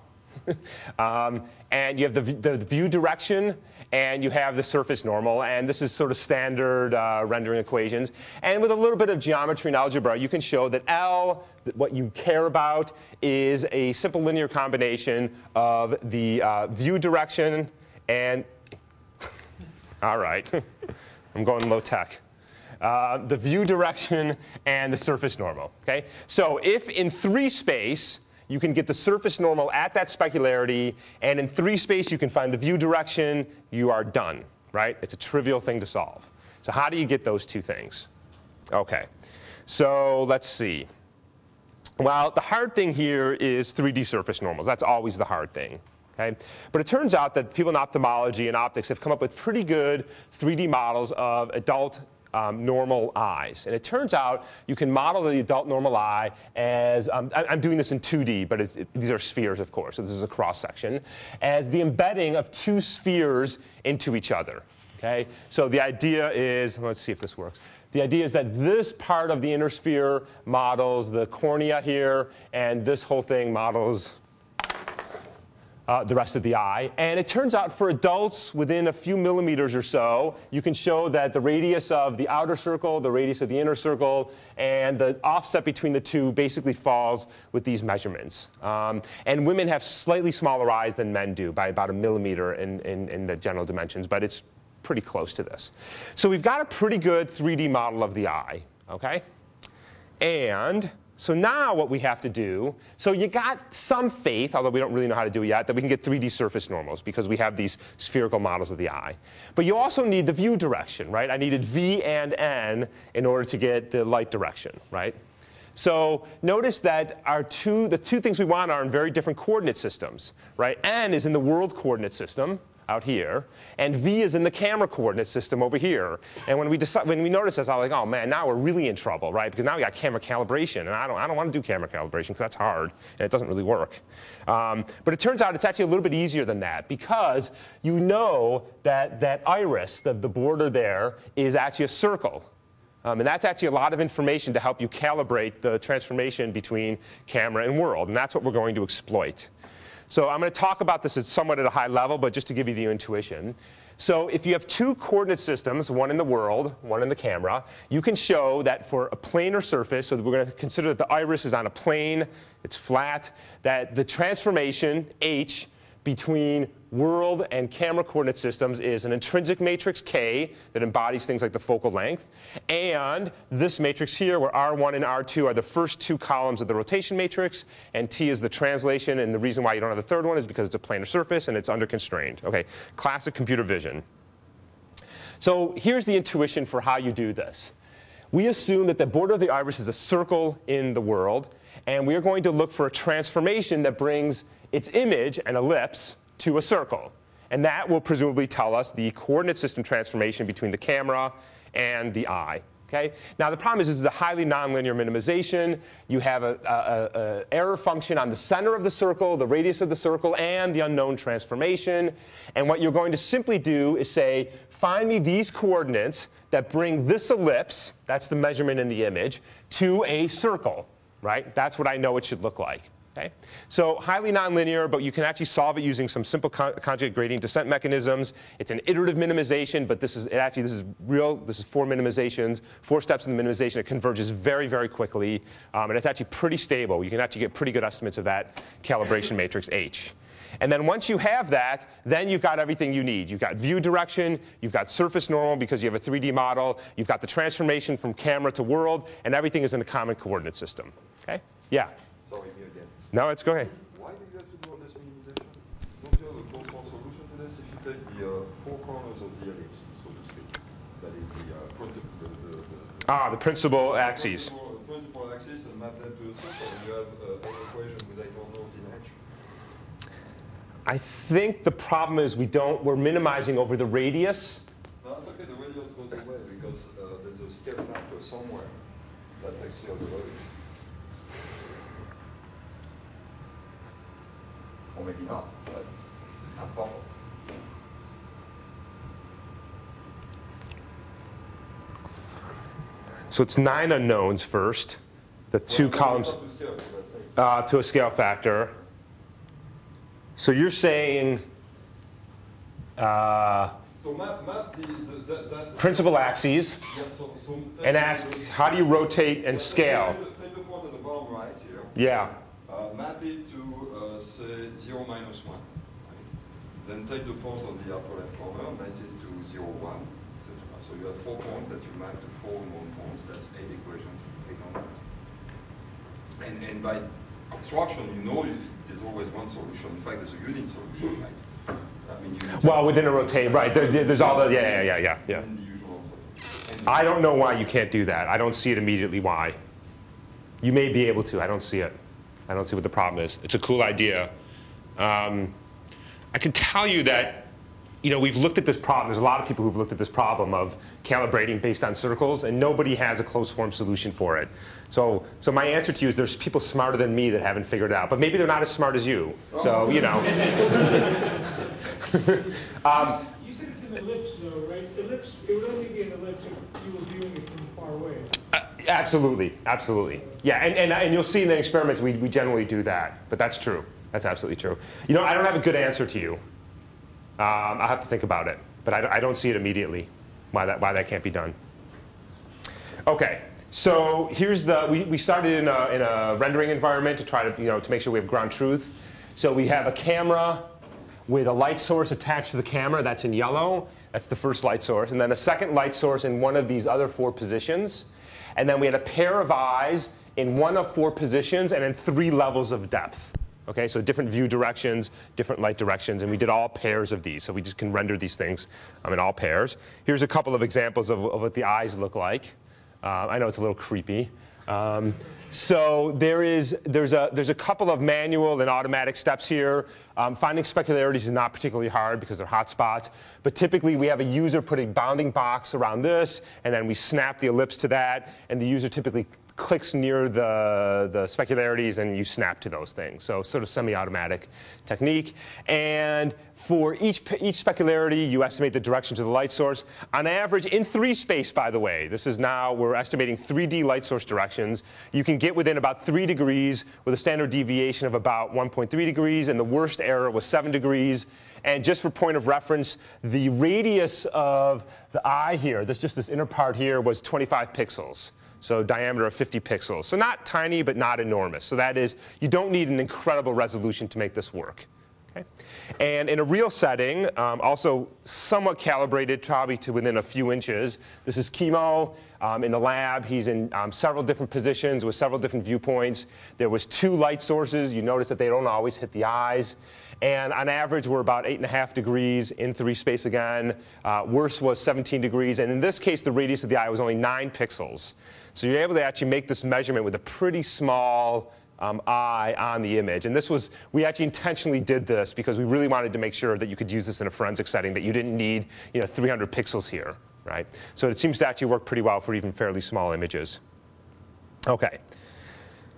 And you have the view direction, and you have the surface normal. And this is sort of standard rendering equations. And with a little bit of geometry and algebra, you can show that L, what you care about, is a simple linear combination of the view direction and all right, I'm going low tech. The view direction and the surface normal. Okay? So if in 3 space you can get the surface normal at that specularity, and in 3 space you can find the view direction, you are done. Right? It's a trivial thing to solve. So how do you get those 2 things? Okay, so let's see. Well, the hard thing here is 3D surface normals. That's always the hard thing. Okay? But it turns out that people in ophthalmology and optics have come up with pretty good 3D models of adult normal eyes. And it turns out you can model the adult normal eye as, I'm doing this in 2D, but these are spheres, of course, so this is a cross-section, as the embedding of 2 spheres into each other. Okay? So the idea is, let's see if this works. The idea is that this part of the inner sphere models the cornea here, and this whole thing models the rest of the eye. And it turns out for adults within a few millimeters or so, you can show that the radius of the outer circle, the radius of the inner circle, and the offset between the 2 basically falls with these measurements. And women have slightly smaller eyes than men do by about a millimeter in the general dimensions, but it's pretty close to this. So we've got a pretty good 3D model of the eye. Okay? And so now what we have to do, so you got some faith, although we don't really know how to do it yet, that we can get 3D surface normals because we have these spherical models of the eye. But you also need the view direction, right? I needed V and N in order to get the light direction, right? So notice that the 2 things we want are in very different coordinate systems, right? N is in the world coordinate system out here, and V is in the camera coordinate system over here. And when we noticed this, I was like, oh man, now we're really in trouble, right? Because now we got camera calibration, and I don't want to do camera calibration because that's hard and it doesn't really work. But it turns out it's actually a little bit easier than that because you know that iris, the border there, is actually a circle. And that's actually a lot of information to help you calibrate the transformation between camera and world, and that's what we're going to exploit. So I'm going to talk about this somewhat at a high level, but just to give you the intuition. So if you have 2 coordinate systems, one in the world, one in the camera, you can show that for a planar surface, so that we're going to consider that the iris is on a plane, it's flat, that the transformation, H, between world and camera coordinate systems is an intrinsic matrix K that embodies things like the focal length, and this matrix here where R1 and R2 are the first 2 columns of the rotation matrix, and T is the translation, and the reason why you don't have the third one is because it's a planar surface and it's under-constrained. Okay, classic computer vision. So here's the intuition for how you do this. We assume that the border of the iris is a circle in the world, and we are going to look for a transformation that brings its image, an ellipse, to a circle. And that will presumably tell us the coordinate system transformation between the camera and the eye. Okay? Now the problem is this is a highly nonlinear minimization. You have an error function on the center of the circle, the radius of the circle, and the unknown transformation. And what you're going to simply do is say, find me these coordinates that bring this ellipse, that's the measurement in the image, to a circle. Right? That's what I know it should look like. Okay? So highly nonlinear, but you can actually solve it using some simple conjugate gradient descent mechanisms. It's an iterative minimization, but this is real. This is 4 minimizations, 4 steps in the minimization. It converges very, very quickly, and it's actually pretty stable. You can actually get pretty good estimates of that calibration matrix H. And then once you have that, then you've got everything you need. You've got view direction, you've got surface normal because you have a 3D model, you've got the transformation from camera to world, and everything is in a common coordinate system. Okay? Yeah? Sorry, me again. No, it's go ahead. Why do you have to do all this minimization? Don't you have a closed-form solution to this? If you take the 4 corners of the ellipse, so to speak, that is the principal, the principal axes. Principal axis, and map them to a circle, and you have an equation with 8 nodes in H. I think the problem is we're minimizing over the radius. No, it's okay. The radius goes away because there's a scale factor somewhere that takes care of the radius. Or maybe not, but not possible. So it's 9 unknowns first, the 2 columns to a scale factor. So you're saying so map that principal axes, yeah, and ask how do you rotate and scale? Take the point at the bottom right here. Yeah. Map it to say 0, -1. Right? Then take the point on the upper left corner, map it to 0, 1, etc. So you have 4 points that you map to 4 known points. That's 8 equations, 8 unknowns. And by construction, you know there's always one solution. In fact, there's a unit solution, right? I mean, well, within a rotate, right? There's all the yeah. And the usual solution. I don't know why you can't do that. I don't see it immediately why. You may be able to. I don't see it. I don't see what the problem is. It's a cool idea. I can tell you that, we've looked at this problem. There's a lot of people who've looked at this problem of calibrating based on circles, and nobody has a closed form solution for it. So my answer to you is there's people smarter than me that haven't figured it out, but maybe they're not as smart as you. So, You said it's an ellipse, though, right? Ellipse, it would only be an ellipse if you were viewing it from far away. Absolutely, absolutely. Yeah, and you'll see in the experiments we generally do that, but that's true. That's absolutely true. I don't have a good answer to you. I'll have to think about it, but I don't see it immediately why that can't be done. Okay, so here's we started in a rendering environment to try to to make sure we have ground truth. So we have a camera with a light source attached to the camera. That's in yellow. That's the first light source, and then a second light source in one of these other 4 positions. And then we had a pair of eyes in one of 4 positions and in 3 levels of depth. Okay, so different view directions, different light directions, and we did all pairs of these. So we just can render these things in all pairs. Here's a couple of examples of what the eyes look like. I know it's a little creepy. So there's a couple of manual and automatic steps here. Finding specularities is not particularly hard because they're hotspots. But typically we have a user put a bounding box around this, and then we snap the ellipse to that, and the user typically clicks near the specularities and you snap to those things. So sort of semi-automatic technique. And for each specularity, you estimate the direction to the light source. On average, in 3 space, by the way, we're estimating 3D light source directions. You can get within about 3 degrees with a standard deviation of about 1.3 degrees, and the worst error was 7 degrees. And just for point of reference, the radius of the eye here, this inner part here, was 25 pixels. So diameter of 50 pixels. So not tiny, but not enormous. So that is, you don't need an incredible resolution to make this work. Okay? And in a real setting, also somewhat calibrated, probably to within a few inches. This is Chemo in the lab. He's in several different positions with several different viewpoints. There was 2 light sources. You notice that they don't always hit the eyes. And on average, we're about 8.5 degrees in 3 space again. Worst was 17 degrees. And in this case, the radius of the eye was only 9 pixels. So you're able to actually make this measurement with a pretty small eye on the image. And we actually intentionally did this because we really wanted to make sure that you could use this in a forensic setting, that you didn't need 300 pixels here, right? So it seems to actually work pretty well for even fairly small images. Okay.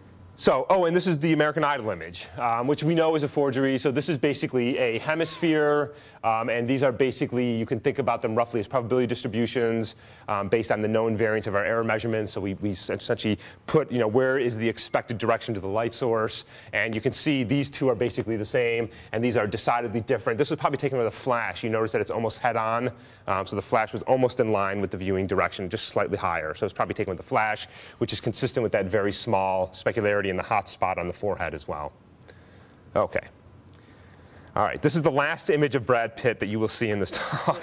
And this is the American Idol image, which we know is a forgery. So this is basically a hemisphere, and these are basically, you can think about them roughly as probability distributions based on the known variance of our error measurements. So we essentially put, where is the expected direction to the light source, and you can see these two are basically the same, and these are decidedly different. This was probably taken with a flash. You notice that it's almost head-on, so the flash was almost in line with the viewing direction, just slightly higher. So it's probably taken with the flash, which is consistent with that very small specularity in the hot spot on the forehead as well. Okay. All right, this is the last image of Brad Pitt that you will see in this talk.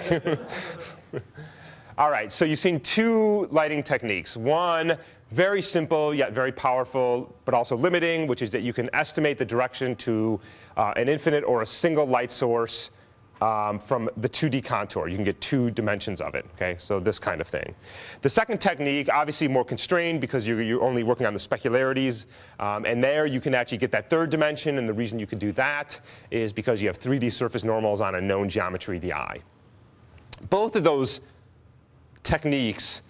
All right, so you've seen two lighting techniques. One, very simple yet very powerful, but also limiting, which is that you can estimate the direction to an infinite or a single light source from the 2D contour. You can get 2 dimensions of it, okay? So this kind of thing. The second technique, obviously more constrained because you're only working on the specularities, and there you can actually get that 3rd dimension, and the reason you can do that is because you have 3D surface normals on a known geometry, the eye. Both of those techniques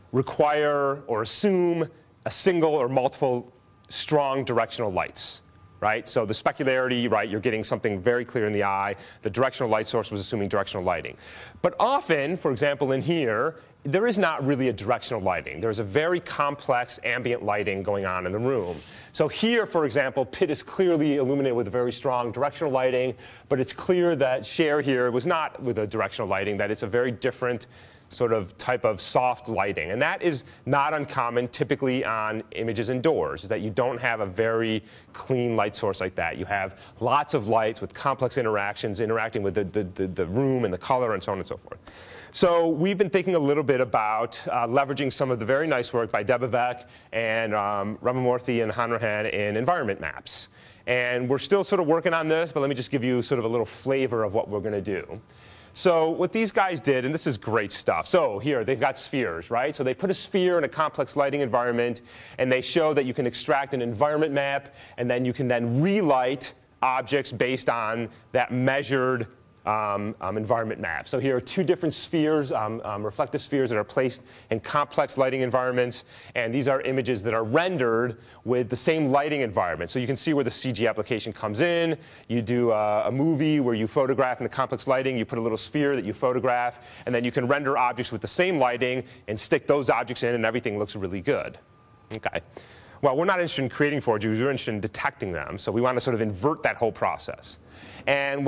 require or assume a single or multiple strong directional lights. Right? So the specularity, right, you're getting something very clear in the eye. The directional light source was assuming directional lighting. But often, for example, in here, there is not really a directional lighting. There's a very complex ambient lighting going on in the room. So here, for example, Pitt is clearly illuminated with a very strong directional lighting, but it's clear that Cher here was not with a directional lighting, that it's a very different sort of type of soft lighting. And that is not uncommon typically on images indoors, is that you don't have a very clean light source like that. You have lots of lights with complex interactions interacting with the room and the color and so on and so forth. So we've been thinking a little bit about leveraging some of the very nice work by Debevec and Ramamurthy and Hanrahan in environment maps. And we're still sort of working on this, but let me just give you sort of a little flavor of what we're going to do. So what these guys did, and this is great stuff. So here, they've got spheres, right? So they put a sphere in a complex lighting environment, and they show that you can extract an environment map, and then you can then relight objects based on that measured environment map. So here are 2 different spheres, reflective spheres that are placed in complex lighting environments, and these are images that are rendered with the same lighting environment. So you can see where the CG application comes in. You do a movie where you photograph in the complex lighting, you put a little sphere that you photograph, and then you can render objects with the same lighting and stick those objects in, and everything looks really good. Okay. Well, we're not interested in creating forgeries, we're interested in detecting them, so we want to sort of invert that whole process. And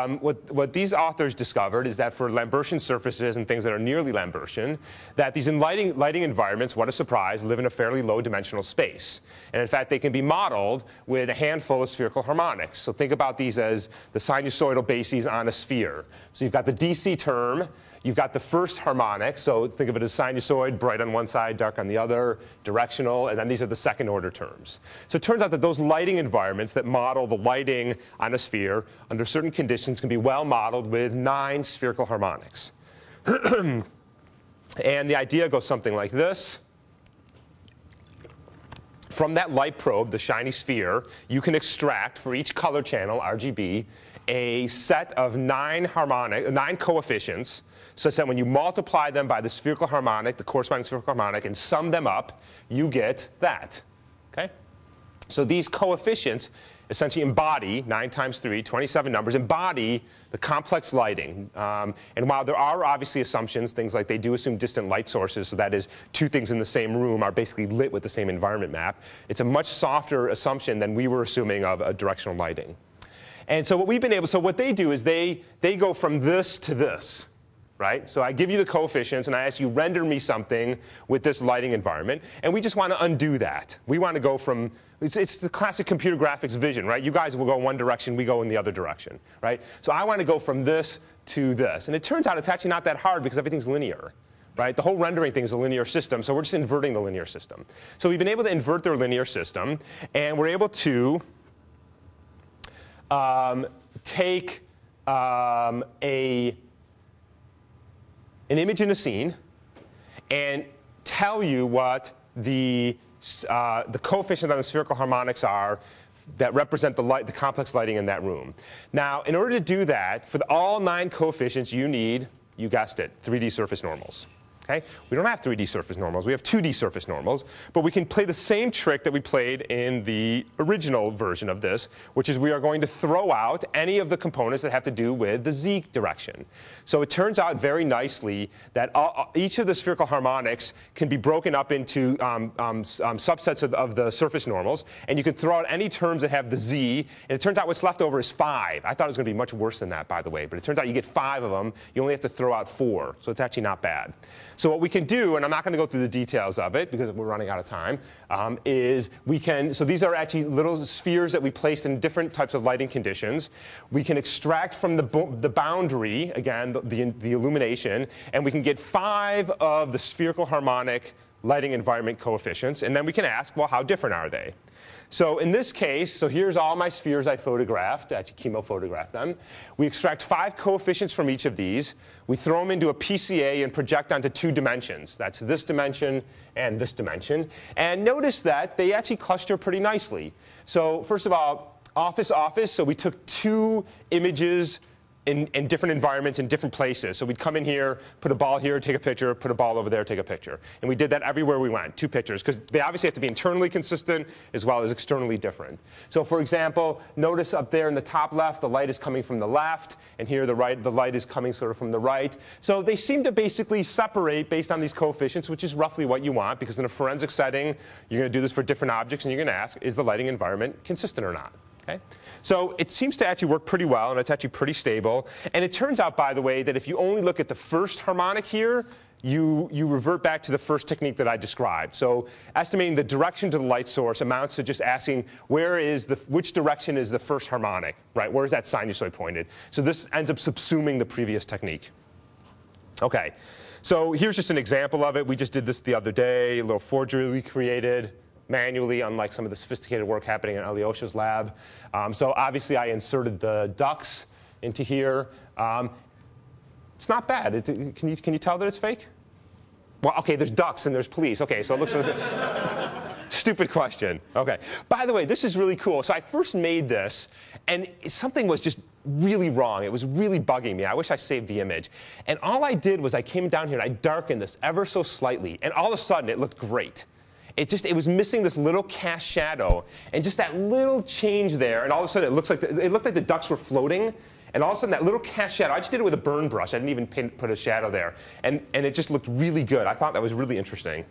what these authors discovered is that for Lambertian surfaces and things that are nearly Lambertian, that these lighting environments, what a surprise, live in a fairly low dimensional space. And in fact, they can be modeled with a handful of spherical harmonics. So think about these as the sinusoidal bases on a sphere. So you've got the DC term, you've got the first harmonic, so think of it as sinusoid, bright on one side, dark on the other, directional, and then these are the second order terms. So it turns out that those lighting environments that model the lighting on a sphere under certain conditions can be well modeled with 9 spherical harmonics. And the idea goes something like this. From that light probe, the shiny sphere, you can extract for each color channel, RGB, a set of 9 coefficients, such that when you multiply them by the spherical harmonic, the corresponding spherical harmonic, and sum them up, you get that. Okay? So these coefficients essentially embody, 9 times 3, 27 numbers, embody the complex lighting. And while there are obviously assumptions, things like they do assume distant light sources, so that is 2 things in the same room are basically lit with the same environment map, it's a much softer assumption than we were assuming of a directional lighting. And so what they do is they go from this to this. Right? So I give you the coefficients, and I ask you, render me something with this lighting environment. And we just want to undo that. We want to go from, it's the classic computer graphics vision, right? You guys will go in one direction, we go in the other direction, right? So I want to go from this to this. And it turns out it's actually not that hard because everything's linear. Right? The whole rendering thing is a linear system, so we're just inverting the linear system. So we've been able to invert their linear system, and we're able to take an image in a scene and tell you what the coefficients on the spherical harmonics are that represent the complex lighting in that room. Now, in order to do that, for all 9 coefficients, you need, you guessed it, 3D surface normals. Okay? We don't have 3D surface normals. We have 2D surface normals. But we can play the same trick that we played in the original version of this, which is we are going to throw out any of the components that have to do with the z direction. So it turns out very nicely that each of the spherical harmonics can be broken up into subsets of the surface normals. And you can throw out any terms that have the z. And it turns out what's left over is 5. I thought it was going to be much worse than that, by the way. But it turns out you get 5 of them. You only have to throw out 4. So it's actually not bad. So what we can do, and I'm not going to go through the details of it because we're running out of time, is we can, so these are actually little spheres that we placed in different types of lighting conditions. We can extract from the boundary, again, the illumination, and we can get 5 of the spherical harmonic lighting environment coefficients. And then we can ask, well, how different are they? So in this case, so here's all my spheres I photographed, actually chemophotographed them. We extract 5 coefficients from each of these. We throw them into a PCA and project onto 2 dimensions. That's this dimension and this dimension. And notice that they actually cluster pretty nicely. So first of all, office, so we took 2 images in different environments in different places. So we'd come in here, put a ball here, take a picture, put a ball over there, take a picture. And we did that everywhere we went, 2 pictures, because they obviously have to be internally consistent as well as externally different. So for example, notice up there in the top left, the light is coming from the left, and here the light is coming sort of from the right. So they seem to basically separate based on these coefficients, which is roughly what you want, because in a forensic setting, you're going to do this for different objects, and you're going to ask, is the lighting environment consistent or not? Okay? So it seems to actually work pretty well, and it's actually pretty stable. And it turns out, by the way, that if you only look at the first harmonic here, you revert back to the first technique that I described. So estimating the direction to the light source amounts to just asking which direction is the first harmonic, right? Where is that sinusoid pointed? So this ends up subsuming the previous technique. Okay, so here's just an example of it. We just did this the other day, a little forgery we created manually, unlike some of the sophisticated work happening in Alyosha's lab. So obviously I inserted the ducks into here. It's not bad. Can you tell that it's fake? Well, okay, there's ducks and there's police. Okay, so it looks like stupid question. Okay. By the way, this is really cool. So I first made this, and something was just really wrong. It was really bugging me. I wish I saved the image. And all I did was I came down here and I darkened this ever so slightly, and all of a sudden it looked great. It was missing this little cast shadow, and just that little change there, and all of a sudden it looked like the ducks were floating, and all of a sudden that little cast shadow, I just did it with a burn brush. I didn't even put a shadow there, and it just looked really good. I thought that was really interesting.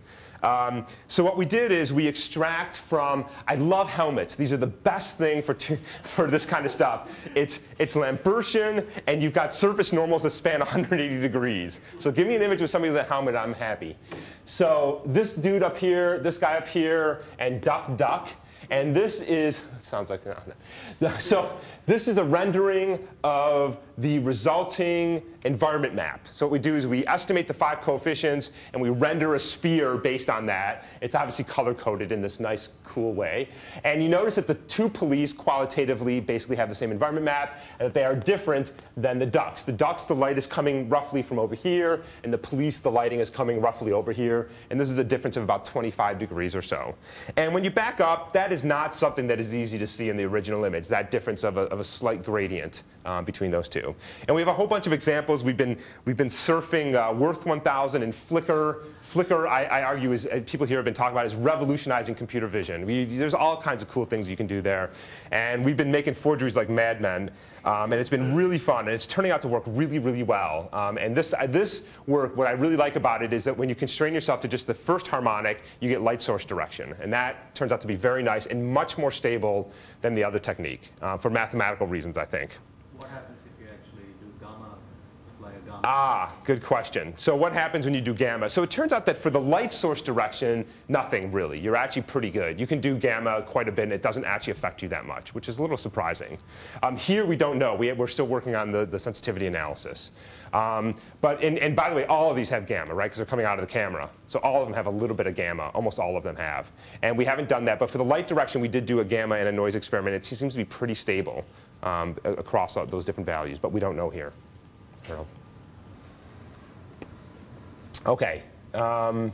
So what we did is we extract from, I love helmets. These are the best thing for this kind of stuff. It's Lambertian, and you've got surface normals that span 180 degrees. So give me an image with somebody with a helmet, I'm happy. So this dude up here, this guy up here, and duck. And this is, it sounds like, no. So this is a rendering of the resulting environment map. So what we do is we estimate the 5 coefficients, and we render a sphere based on that. It's obviously color-coded in this nice, cool way. And you notice that the 2 police qualitatively basically have the same environment map, and that they are different than the ducks. The ducks, the light is coming roughly from over here, and the police, the lighting is coming roughly over here. And this is a difference of about 25 degrees or so. And when you back up, that is not something that is easy to see in the original image, that difference of a slight gradient between those 2. And we have a whole bunch of examples. We've been surfing Worth 1000 and Flickr. Flickr, I argue, people here have been talking about, is revolutionizing computer vision. There's all kinds of cool things you can do there. And we've been making forgeries like madmen. And it's been really fun, and it's turning out to work really, really well. And this work, what I really like about it is that when you constrain yourself to just the first harmonic, you get light source direction. And that turns out to be very nice and much more stable than the other technique, for mathematical reasons, I think. What happens if you actually do gamma, apply a gamma? Ah, good question. So what happens when you do gamma? So it turns out that for the light source direction, nothing really. You're actually pretty good. You can do gamma quite a bit, and it doesn't actually affect you that much, which is a little surprising. Here we don't know. We're still working on the sensitivity analysis. And by the way, all of these have gamma, right? Because they're coming out of the camera. So all of them have a little bit of gamma. Almost all of them have. And we haven't done that. But for the light direction, we did do a gamma and a noise experiment. It seems to be pretty stable across those different values. But we don't know here. Okay. I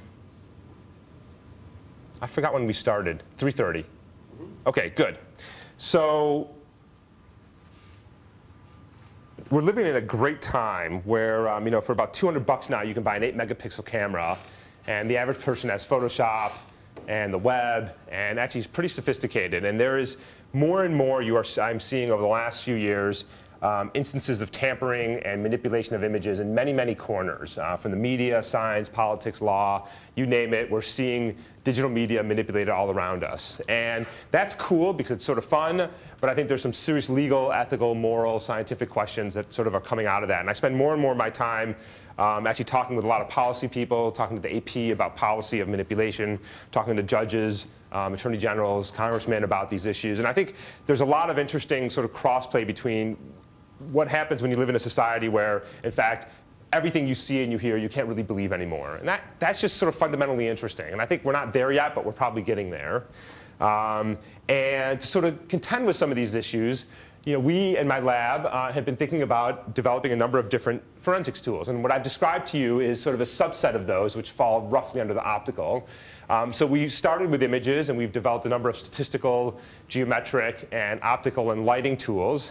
forgot when we started. 3:30. Okay, good. So we're living in a great time where, you know, for about $200 now, you can buy an 8-megapixel camera, and the average person has Photoshop and the web, and actually is pretty sophisticated. And there is more and more I'm seeing over the last few years instances of tampering and manipulation of images in many, many corners, from the media, science, politics, law, you name it. We're seeing digital media manipulated all around us. And that's cool because it's sort of fun, but I think there's some serious legal, ethical, moral, scientific questions that sort of are coming out of that. And I spend more and more of my time actually talking with a lot of policy people, talking to the AP about policy of manipulation, talking to judges, attorney generals, congressmen about these issues. And I think there's a lot of interesting sort of crossplay between what happens when you live in a society where, in fact, everything you see and you hear, you can't really believe anymore. And that's just sort of fundamentally interesting. And I think we're not there yet, but we're probably getting there. And to sort of contend with some of these issues, you know, we in my lab have been thinking about developing a number of different forensics tools. And what I've described to you is sort of a subset of those, which fall roughly under the optical. So we started with images, and we've developed a number of statistical, geometric, and optical and lighting tools.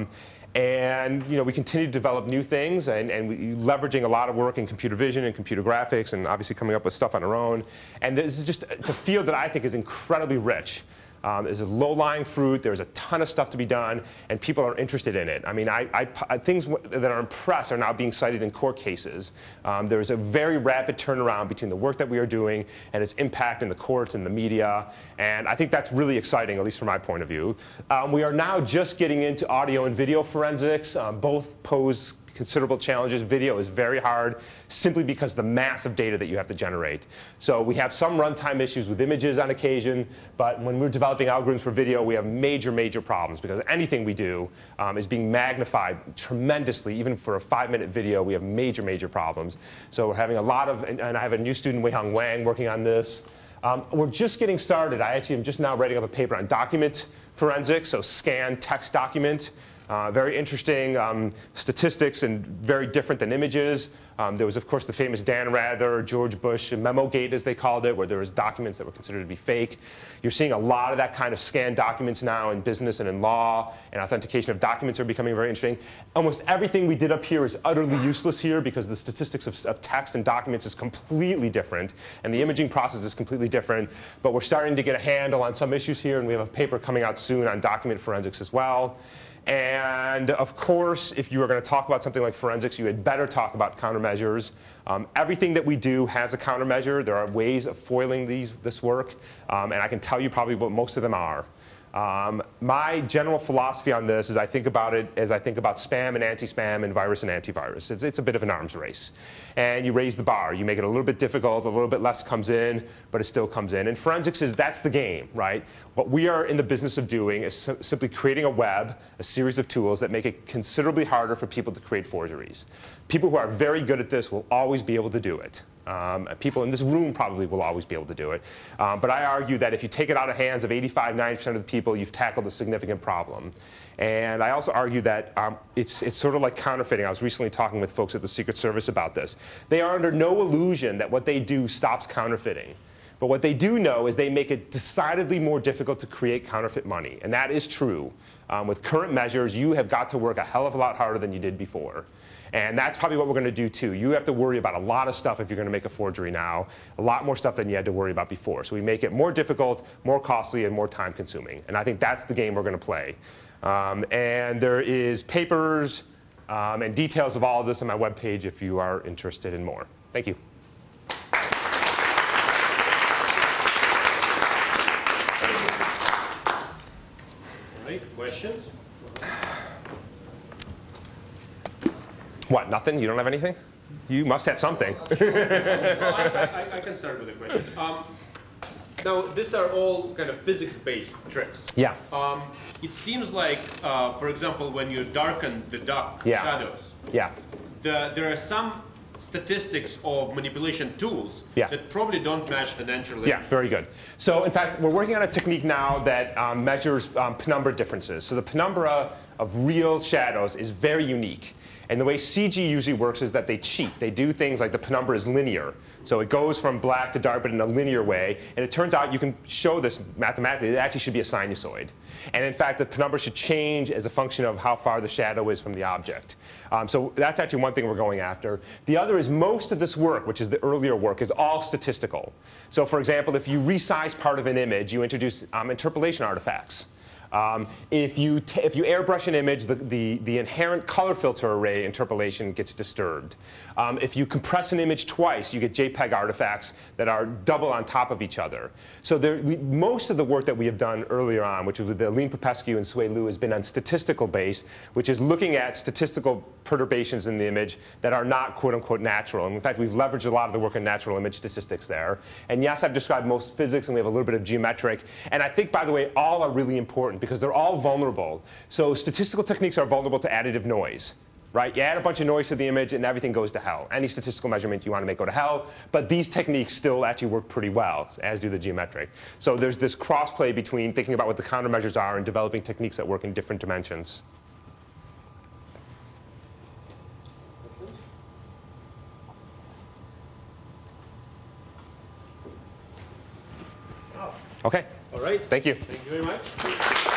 And you know, we continue to develop new things, and leveraging a lot of work in computer vision and computer graphics, and obviously coming up with stuff on our own. And this is just, it's a field that I think is incredibly rich. There's a low-lying fruit. There's a ton of stuff to be done, and people are interested in it. I mean, things that are in press are now being cited in court cases. There's a very rapid turnaround between the work that we are doing and its impact in the courts and the media, and I think that's really exciting, at least from my point of view. We are now just getting into audio and video forensics. Both pose considerable challenges. Video is very hard simply because of the massive data that you have to generate. So we have some runtime issues with images on occasion, but when we're developing algorithms for video, we have major, major problems because anything we do is being magnified tremendously. Even for a 5-minute video, we have major, major problems. So we're having a lot of, and I have a new student, Weihang Wang, working on this. We're just getting started. I actually am just now writing up a paper on document forensics, so scan text document. Very interesting statistics and very different than images. There was, of course, the famous Dan Rather, George Bush memo gate, as they called it, where there was documents that were considered to be fake. You're seeing a lot of that kind of scanned documents now in business and in law, and authentication of documents are becoming very interesting. Almost everything we did up here is utterly useless here because the statistics of text and documents is completely different, and the imaging process is completely different. But we're starting to get a handle on some issues here, and we have a paper coming out soon on document forensics as well. And of course, if you are going to talk about something like forensics, you had better talk about countermeasures. Everything that we do has a countermeasure. There are ways of foiling this work, and I can tell you probably what most of them are. My general philosophy on this is I think about it as I think about spam and anti-spam and virus and antivirus. It's a bit of an arms race. And you raise the bar. You make it a little bit difficult. A little bit less comes in, but it still comes in. And forensics that's the game, right? What we are in the business of doing is simply creating a web, a series of tools that make it considerably harder for people to create forgeries. People who are very good at this will always be able to do it. People in this room probably will always be able to do it. But I argue that if you take it out of hands of 85, 90% of the people, you've tackled a significant problem. And I also argue that it's sort of like counterfeiting. I was recently talking with folks at the Secret Service about this. They are under no illusion that what they do stops counterfeiting. But what they do know is they make it decidedly more difficult to create counterfeit money. And that is true. With current measures, you have got to work a hell of a lot harder than you did before. And that's probably what we're going to do, too. You have to worry about a lot of stuff if you're going to make a forgery now, a lot more stuff than you had to worry about before. So we make it more difficult, more costly, and more time-consuming. And I think that's the game we're going to play. And there is papers and details of all of this on my webpage if you are interested in more. Thank you. All right, questions? What, nothing? You don't have anything? You must have something. I can start with a question. Now, these are all kind of physics-based tricks. Yeah. It seems like, for example, when you darken the dark shadows, there are some statistics of manipulation tools that probably don't match the natural image. Yeah, very good. So in fact, we're working on a technique now that measures penumbra differences. So the penumbra of real shadows is very unique. And the way CG usually works is that they cheat. They do things like the penumbra is linear. So it goes from black to dark, but in a linear way. And it turns out you can show this mathematically. It actually should be a sinusoid. And in fact, the penumbra should change as a function of how far the shadow is from the object. So that's actually one thing we're going after. The other is most of this work, which is the earlier work, is all statistical. So for example, if you resize part of an image, you introduce interpolation artifacts. If you airbrush an image, the inherent color filter array interpolation gets disturbed. If you compress an image twice, you get JPEG artifacts that are double on top of each other. So most of the work that we have done earlier on, which is with Aline Popescu and Sui Liu, has been on statistical base, which is looking at statistical perturbations in the image that are not quote-unquote natural. And in fact, we've leveraged a lot of the work in natural image statistics there. And yes, I've described most physics, and we have a little bit of geometric. And I think, by the way, all are really important because they're all vulnerable. So statistical techniques are vulnerable to additive noise. Right? You add a bunch of noise to the image and everything goes to hell. Any statistical measurement you want to make go to hell. But these techniques still actually work pretty well, as do the geometric. So there's this crossplay between thinking about what the countermeasures are and developing techniques that work in different dimensions. OK. All right. Thank you. Thank you very much.